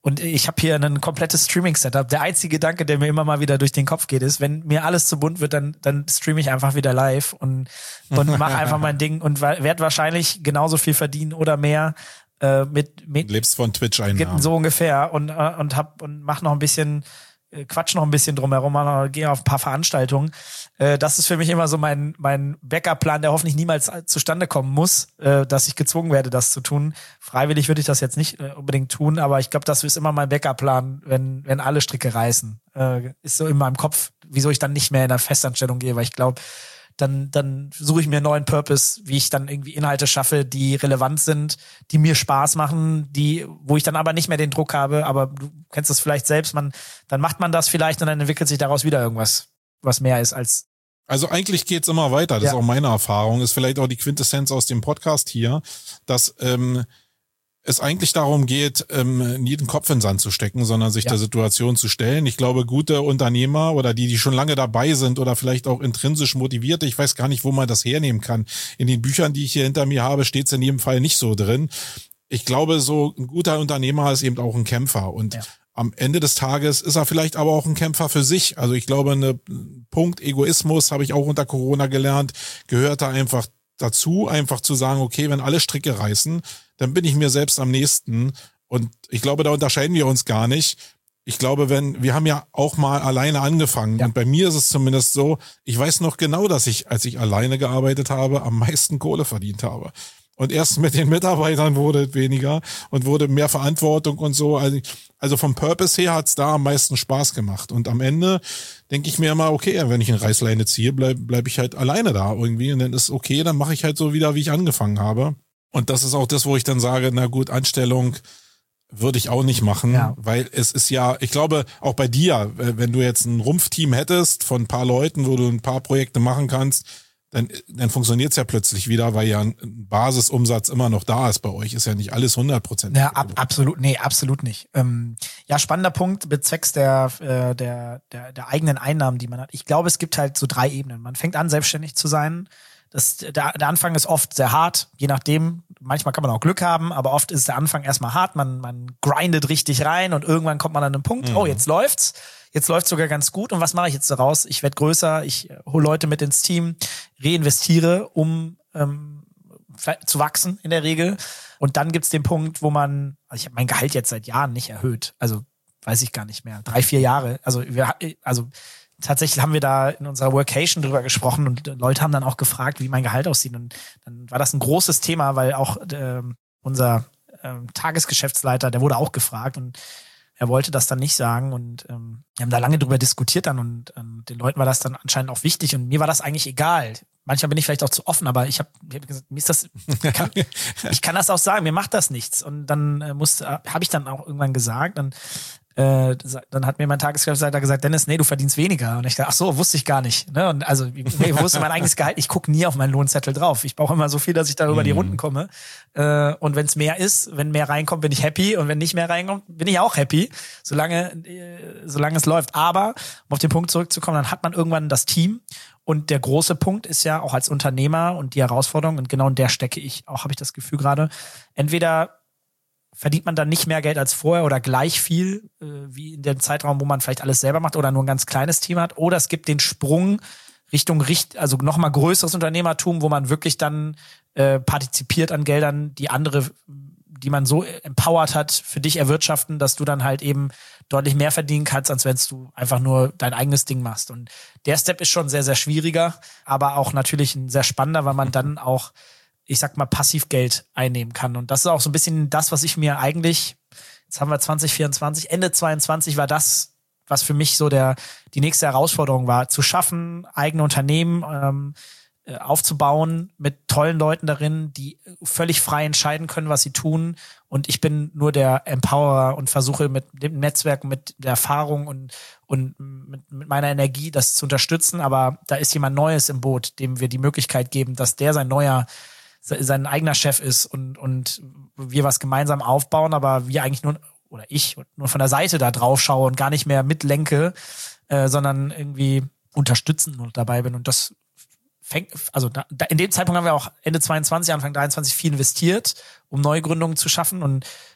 B: Und ich habe hier ein komplettes Streaming-Setup. Der einzige Gedanke, der mir immer mal wieder durch den Kopf geht, ist, wenn mir alles zu bunt wird, dann, dann streame ich einfach wieder live und, und mache einfach mein Ding und werde wahrscheinlich genauso viel verdienen oder mehr äh, mit, mit
A: lebst von Twitch-Einnahmen.
B: So ungefähr und, äh, und hab und mach noch ein bisschen Quatsch noch ein bisschen drumherum, gehe auf ein paar Veranstaltungen. Das ist für mich immer so mein, mein Backup-Plan, der hoffentlich niemals zustande kommen muss, dass ich gezwungen werde, das zu tun. Freiwillig würde ich das jetzt nicht unbedingt tun, aber ich glaube, das ist immer mein Backup-Plan, wenn, wenn alle Stricke reißen. Ist so in meinem Kopf, wieso ich dann nicht mehr in eine Festanstellung gehe, weil ich glaube, dann, dann suche ich mir einen neuen Purpose, wie ich dann irgendwie Inhalte schaffe, die relevant sind, die mir Spaß machen, die, wo ich dann aber nicht mehr den Druck habe, aber du kennst das vielleicht selbst, man, dann macht man das vielleicht und dann entwickelt sich daraus wieder irgendwas, was mehr ist als.
A: Also eigentlich geht's immer weiter, das
B: ja.
A: ist auch meine Erfahrung, ist vielleicht auch die Quintessenz aus dem Podcast hier, dass, ähm, es eigentlich darum geht, ähm, nie den Kopf in den Sand zu stecken, sondern sich ja. der Situation zu stellen. Ich glaube, gute Unternehmer oder die, die schon lange dabei sind oder vielleicht auch intrinsisch motivierte, ich weiß gar nicht, wo man das hernehmen kann. In den Büchern, die ich hier hinter mir habe, steht es in jedem Fall nicht so drin. Ich glaube, so ein guter Unternehmer ist eben auch ein Kämpfer und ja. am Ende des Tages ist er vielleicht aber auch ein Kämpfer für sich. Also ich glaube, eine Punkt Egoismus, habe ich auch unter Corona gelernt, gehört da einfach dazu, einfach zu sagen, okay, wenn alle Stricke reißen, dann bin ich mir selbst am nächsten. Und ich glaube, da unterscheiden wir uns gar nicht. Ich glaube, wenn, wir haben ja auch mal alleine angefangen. Ja. Und bei mir ist es zumindest so, ich weiß noch genau, dass ich, als ich alleine gearbeitet habe, am meisten Kohle verdient habe. Und erst mit den Mitarbeitern wurde es weniger und wurde mehr Verantwortung und so. Also, also vom Purpose her hat's da am meisten Spaß gemacht. Und am Ende denke ich mir immer, okay, wenn ich eine Reißleine ziehe, bleib, bleib ich halt alleine da irgendwie. Und dann ist okay, dann mache ich halt so wieder, wie ich angefangen habe. Und das ist auch das, wo ich dann sage, na gut, Anstellung würde ich auch nicht machen, ja. weil es ist ja, ich glaube, auch bei dir, wenn du jetzt ein Rumpfteam hättest von ein paar Leuten, wo du ein paar Projekte machen kannst, dann, dann funktioniert es ja plötzlich wieder, weil ja ein Basisumsatz immer noch da ist bei euch. Ist ja nicht alles hundert Prozent.
B: Ja, ab, absolut, nee, absolut nicht. Ähm, ja, spannender Punkt bezwecks der, äh, der, der, der eigenen Einnahmen, die man hat. Ich glaube, es gibt halt so drei Ebenen. Man fängt an, selbstständig zu sein. Das, der, der Anfang ist oft sehr hart, je nachdem. Manchmal kann man auch Glück haben, aber oft ist der Anfang erstmal hart. Man, man grindet richtig rein und irgendwann kommt man an einen Punkt, mhm. oh, jetzt läuft's. Jetzt läuft's sogar ganz gut. Und was mache ich jetzt daraus? Ich werde größer, ich hole Leute mit ins Team, reinvestiere, um ähm, zu wachsen in der Regel. Und dann gibt's den Punkt, wo man, also ich habe mein Gehalt jetzt seit Jahren nicht erhöht. Also weiß ich gar nicht mehr. Drei, vier Jahre. Also wir, also tatsächlich haben wir da in unserer Workation drüber gesprochen und Leute haben dann auch gefragt, wie mein Gehalt aussieht. Und dann war das ein großes Thema, weil auch äh, unser äh, Tagesgeschäftsleiter, der wurde auch gefragt und er wollte das dann nicht sagen und ähm, wir haben da lange drüber diskutiert dann und ähm, den Leuten war das dann anscheinend auch wichtig und mir war das eigentlich egal. Manchmal bin ich vielleicht auch zu offen, aber ich habe hab gesagt, mir ist das, kann, ich kann das auch sagen, mir macht das nichts. Und dann äh, musste, habe ich dann auch irgendwann gesagt, dann Äh, dann hat mir mein Tagesgeschäftsleiter gesagt, Dennis, nee, du verdienst weniger. Und ich dachte, ach so, wusste ich gar nicht. Ne? Und also, nee, ich wusste mein eigenes Gehalt, ich gucke nie auf meinen Lohnzettel drauf. Ich brauche immer so viel, dass ich da über mm. die Runden komme. Äh, und wenn es mehr ist, wenn mehr reinkommt, bin ich happy. Und wenn nicht mehr reinkommt, bin ich auch happy, solange, äh, solange es läuft. Aber, um auf den Punkt zurückzukommen, dann hat man irgendwann das Team. Und der große Punkt ist ja auch als Unternehmer und die Herausforderung, und genau in der stecke ich auch, habe ich das Gefühl gerade, entweder verdient man dann nicht mehr Geld als vorher oder gleich viel äh, wie in dem Zeitraum, wo man vielleicht alles selber macht oder nur ein ganz kleines Team hat. Oder es gibt den Sprung Richtung, Richt also noch mal größeres Unternehmertum, wo man wirklich dann äh, partizipiert an Geldern, die andere, die man so empowered hat, für dich erwirtschaften, dass du dann halt eben deutlich mehr verdienen kannst, als wenn du einfach nur dein eigenes Ding machst. Und der Step ist schon sehr, sehr schwieriger, aber auch natürlich ein sehr spannender, weil man dann auch, ich sag mal, passiv Geld einnehmen kann. Und das ist auch so ein bisschen das, was ich mir eigentlich, jetzt haben wir zwanzig vierundzwanzig, Ende zweiundzwanzig war das, was für mich so der die nächste Herausforderung war, zu schaffen, eigene Unternehmen ähm, aufzubauen mit tollen Leuten darin, die völlig frei entscheiden können, was sie tun. Und ich bin nur der Empowerer und versuche mit dem Netzwerk, mit der Erfahrung und, und mit, mit meiner Energie das zu unterstützen. Aber da ist jemand Neues im Boot, dem wir die Möglichkeit geben, dass der sein neuer sein eigener Chef ist und und wir was gemeinsam aufbauen, aber wir eigentlich nur, oder ich, nur von der Seite da drauf schaue und gar nicht mehr mitlenke, äh, sondern irgendwie unterstützen und dabei bin. Und das fängt, also da, in dem Zeitpunkt haben wir auch Ende zweiundzwanzig, Anfang dreiundzwanzig viel investiert, um Neugründungen zu schaffen. Und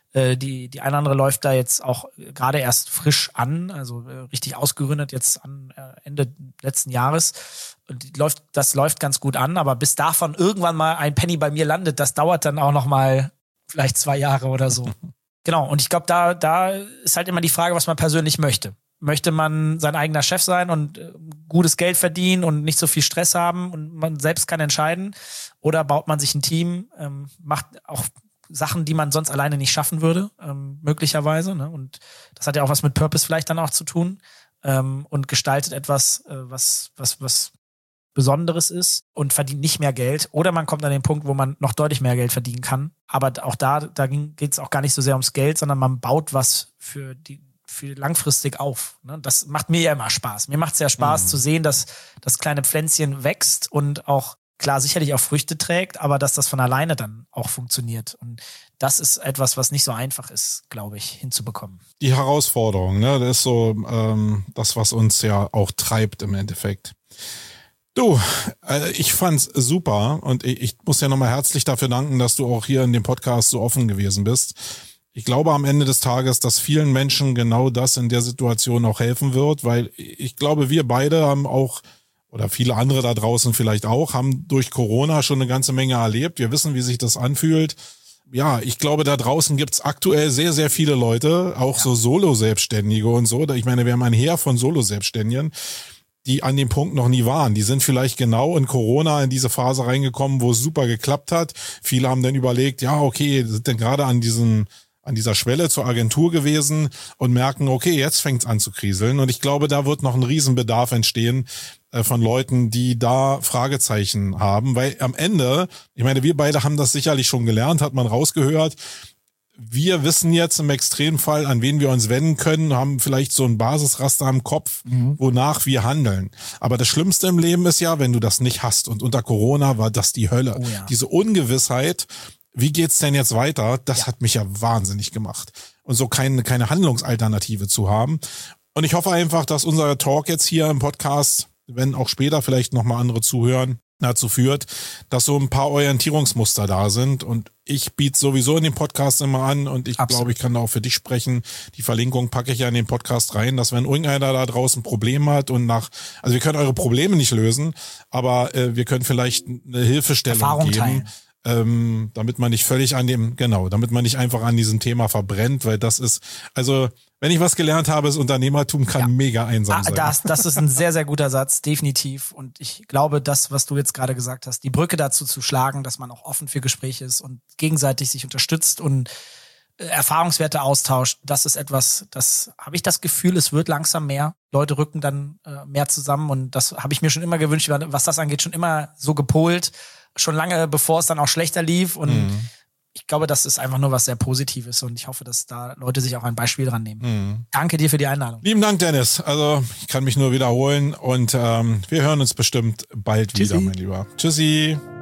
B: Äh, die, die eine oder andere läuft da jetzt auch gerade erst frisch an, also äh, richtig ausgegründet jetzt an äh, Ende letzten Jahres. Und die läuft, das läuft ganz gut an, aber bis davon irgendwann mal ein Penny bei mir landet, das dauert dann auch noch mal vielleicht zwei Jahre oder so. Genau, und ich glaube, da, da ist halt immer die Frage, was man persönlich möchte. Möchte man sein eigener Chef sein und äh, gutes Geld verdienen und nicht so viel Stress haben und man selbst kann entscheiden? Oder baut man sich ein Team, ähm, macht auch Sachen, die man sonst alleine nicht schaffen würde, ähm, möglicherweise. Ne? Und das hat ja auch was mit Purpose vielleicht dann auch zu tun, ähm, und gestaltet etwas, äh, was, was, was Besonderes ist und verdient nicht mehr Geld. Oder man kommt an den Punkt, wo man noch deutlich mehr Geld verdienen kann. Aber auch da, da geht es auch gar nicht so sehr ums Geld, sondern man baut was für die für langfristig auf. Ne? Das macht mir ja immer Spaß. Mir macht es ja Spaß mhm. zu sehen, dass das kleine Pflänzchen wächst und auch, klar, sicherlich auch Früchte trägt, aber dass das von alleine dann auch funktioniert. Und das ist etwas, was nicht so einfach ist, glaube ich, hinzubekommen.
A: Die Herausforderung, ne? Das ist so ähm, das, was uns ja auch treibt im Endeffekt. Du, äh, ich fand's super und ich, ich muss ja nochmal herzlich dafür danken, dass du auch hier in dem Podcast so offen gewesen bist. Ich glaube am Ende des Tages, dass vielen Menschen genau das in der Situation auch helfen wird, weil ich glaube, wir beide haben auch, oder viele andere da draußen vielleicht auch, haben durch Corona schon eine ganze Menge erlebt. Wir wissen, wie sich das anfühlt. Ja, ich glaube, da draußen gibt's aktuell sehr, sehr viele Leute, auch ja. so Solo-Selbstständige und so. Ich meine, wir haben ein Heer von Solo-Selbstständigen, die an dem Punkt noch nie waren. Die sind vielleicht genau in Corona in diese Phase reingekommen, wo es super geklappt hat. Viele haben dann überlegt, ja, okay, sind denn gerade an diesen an dieser Schwelle zur Agentur gewesen und merken, okay, jetzt fängt's an zu kriseln. Und ich glaube, da wird noch ein Riesenbedarf entstehen äh, von Leuten, die da Fragezeichen haben. Weil am Ende, ich meine, wir beide haben das sicherlich schon gelernt, hat man rausgehört. Wir wissen jetzt im Extremfall, an wen wir uns wenden können, haben vielleicht so ein Basisraster im Kopf, mhm. wonach wir handeln. Aber das Schlimmste im Leben ist ja, wenn du das nicht hast. Und unter Corona war das die Hölle. Oh ja. Diese Ungewissheit, wie geht's denn jetzt weiter? Das ja. hat mich ja wahnsinnig gemacht. Und so keine, keine Handlungsalternative zu haben. Und ich hoffe einfach, dass unser Talk jetzt hier im Podcast, wenn auch später vielleicht nochmal andere zuhören, dazu führt, dass so ein paar Orientierungsmuster da sind. Und ich biete sowieso in dem Podcast immer an und ich Absolut. glaube, ich kann da auch für dich sprechen. Die Verlinkung packe ich ja in den Podcast rein, dass wenn irgendeiner da draußen ein Problem hat und nach, also wir können eure Probleme nicht lösen, aber äh, wir können vielleicht eine Hilfestellung Erfahrung geben. Teilen. Ähm, damit man nicht völlig an dem, genau, damit man nicht einfach an diesem Thema verbrennt, weil das ist, also wenn ich was gelernt habe, ist Unternehmertum kann ja. mega einsam sein.
B: Das, das ist ein sehr, sehr guter Satz, definitiv. Und ich glaube, das, was du jetzt gerade gesagt hast, die Brücke dazu zu schlagen, dass man auch offen für Gespräche ist und gegenseitig sich unterstützt und äh, Erfahrungswerte austauscht, das ist etwas, das habe ich das Gefühl, es wird langsam mehr. Leute rücken dann äh, mehr zusammen und das habe ich mir schon immer gewünscht, was das angeht, schon immer so gepolt. Schon lange, bevor es dann auch schlechter lief. Und mhm. ich glaube, das ist einfach nur was sehr Positives. Und ich hoffe, dass da Leute sich auch ein Beispiel dran nehmen. Mhm. Danke dir für die Einladung.
A: Lieben Dank, Dennis. Also ich kann mich nur wiederholen. Und ähm, wir hören uns bestimmt bald Tschüssi. wieder, mein Lieber. Tschüssi.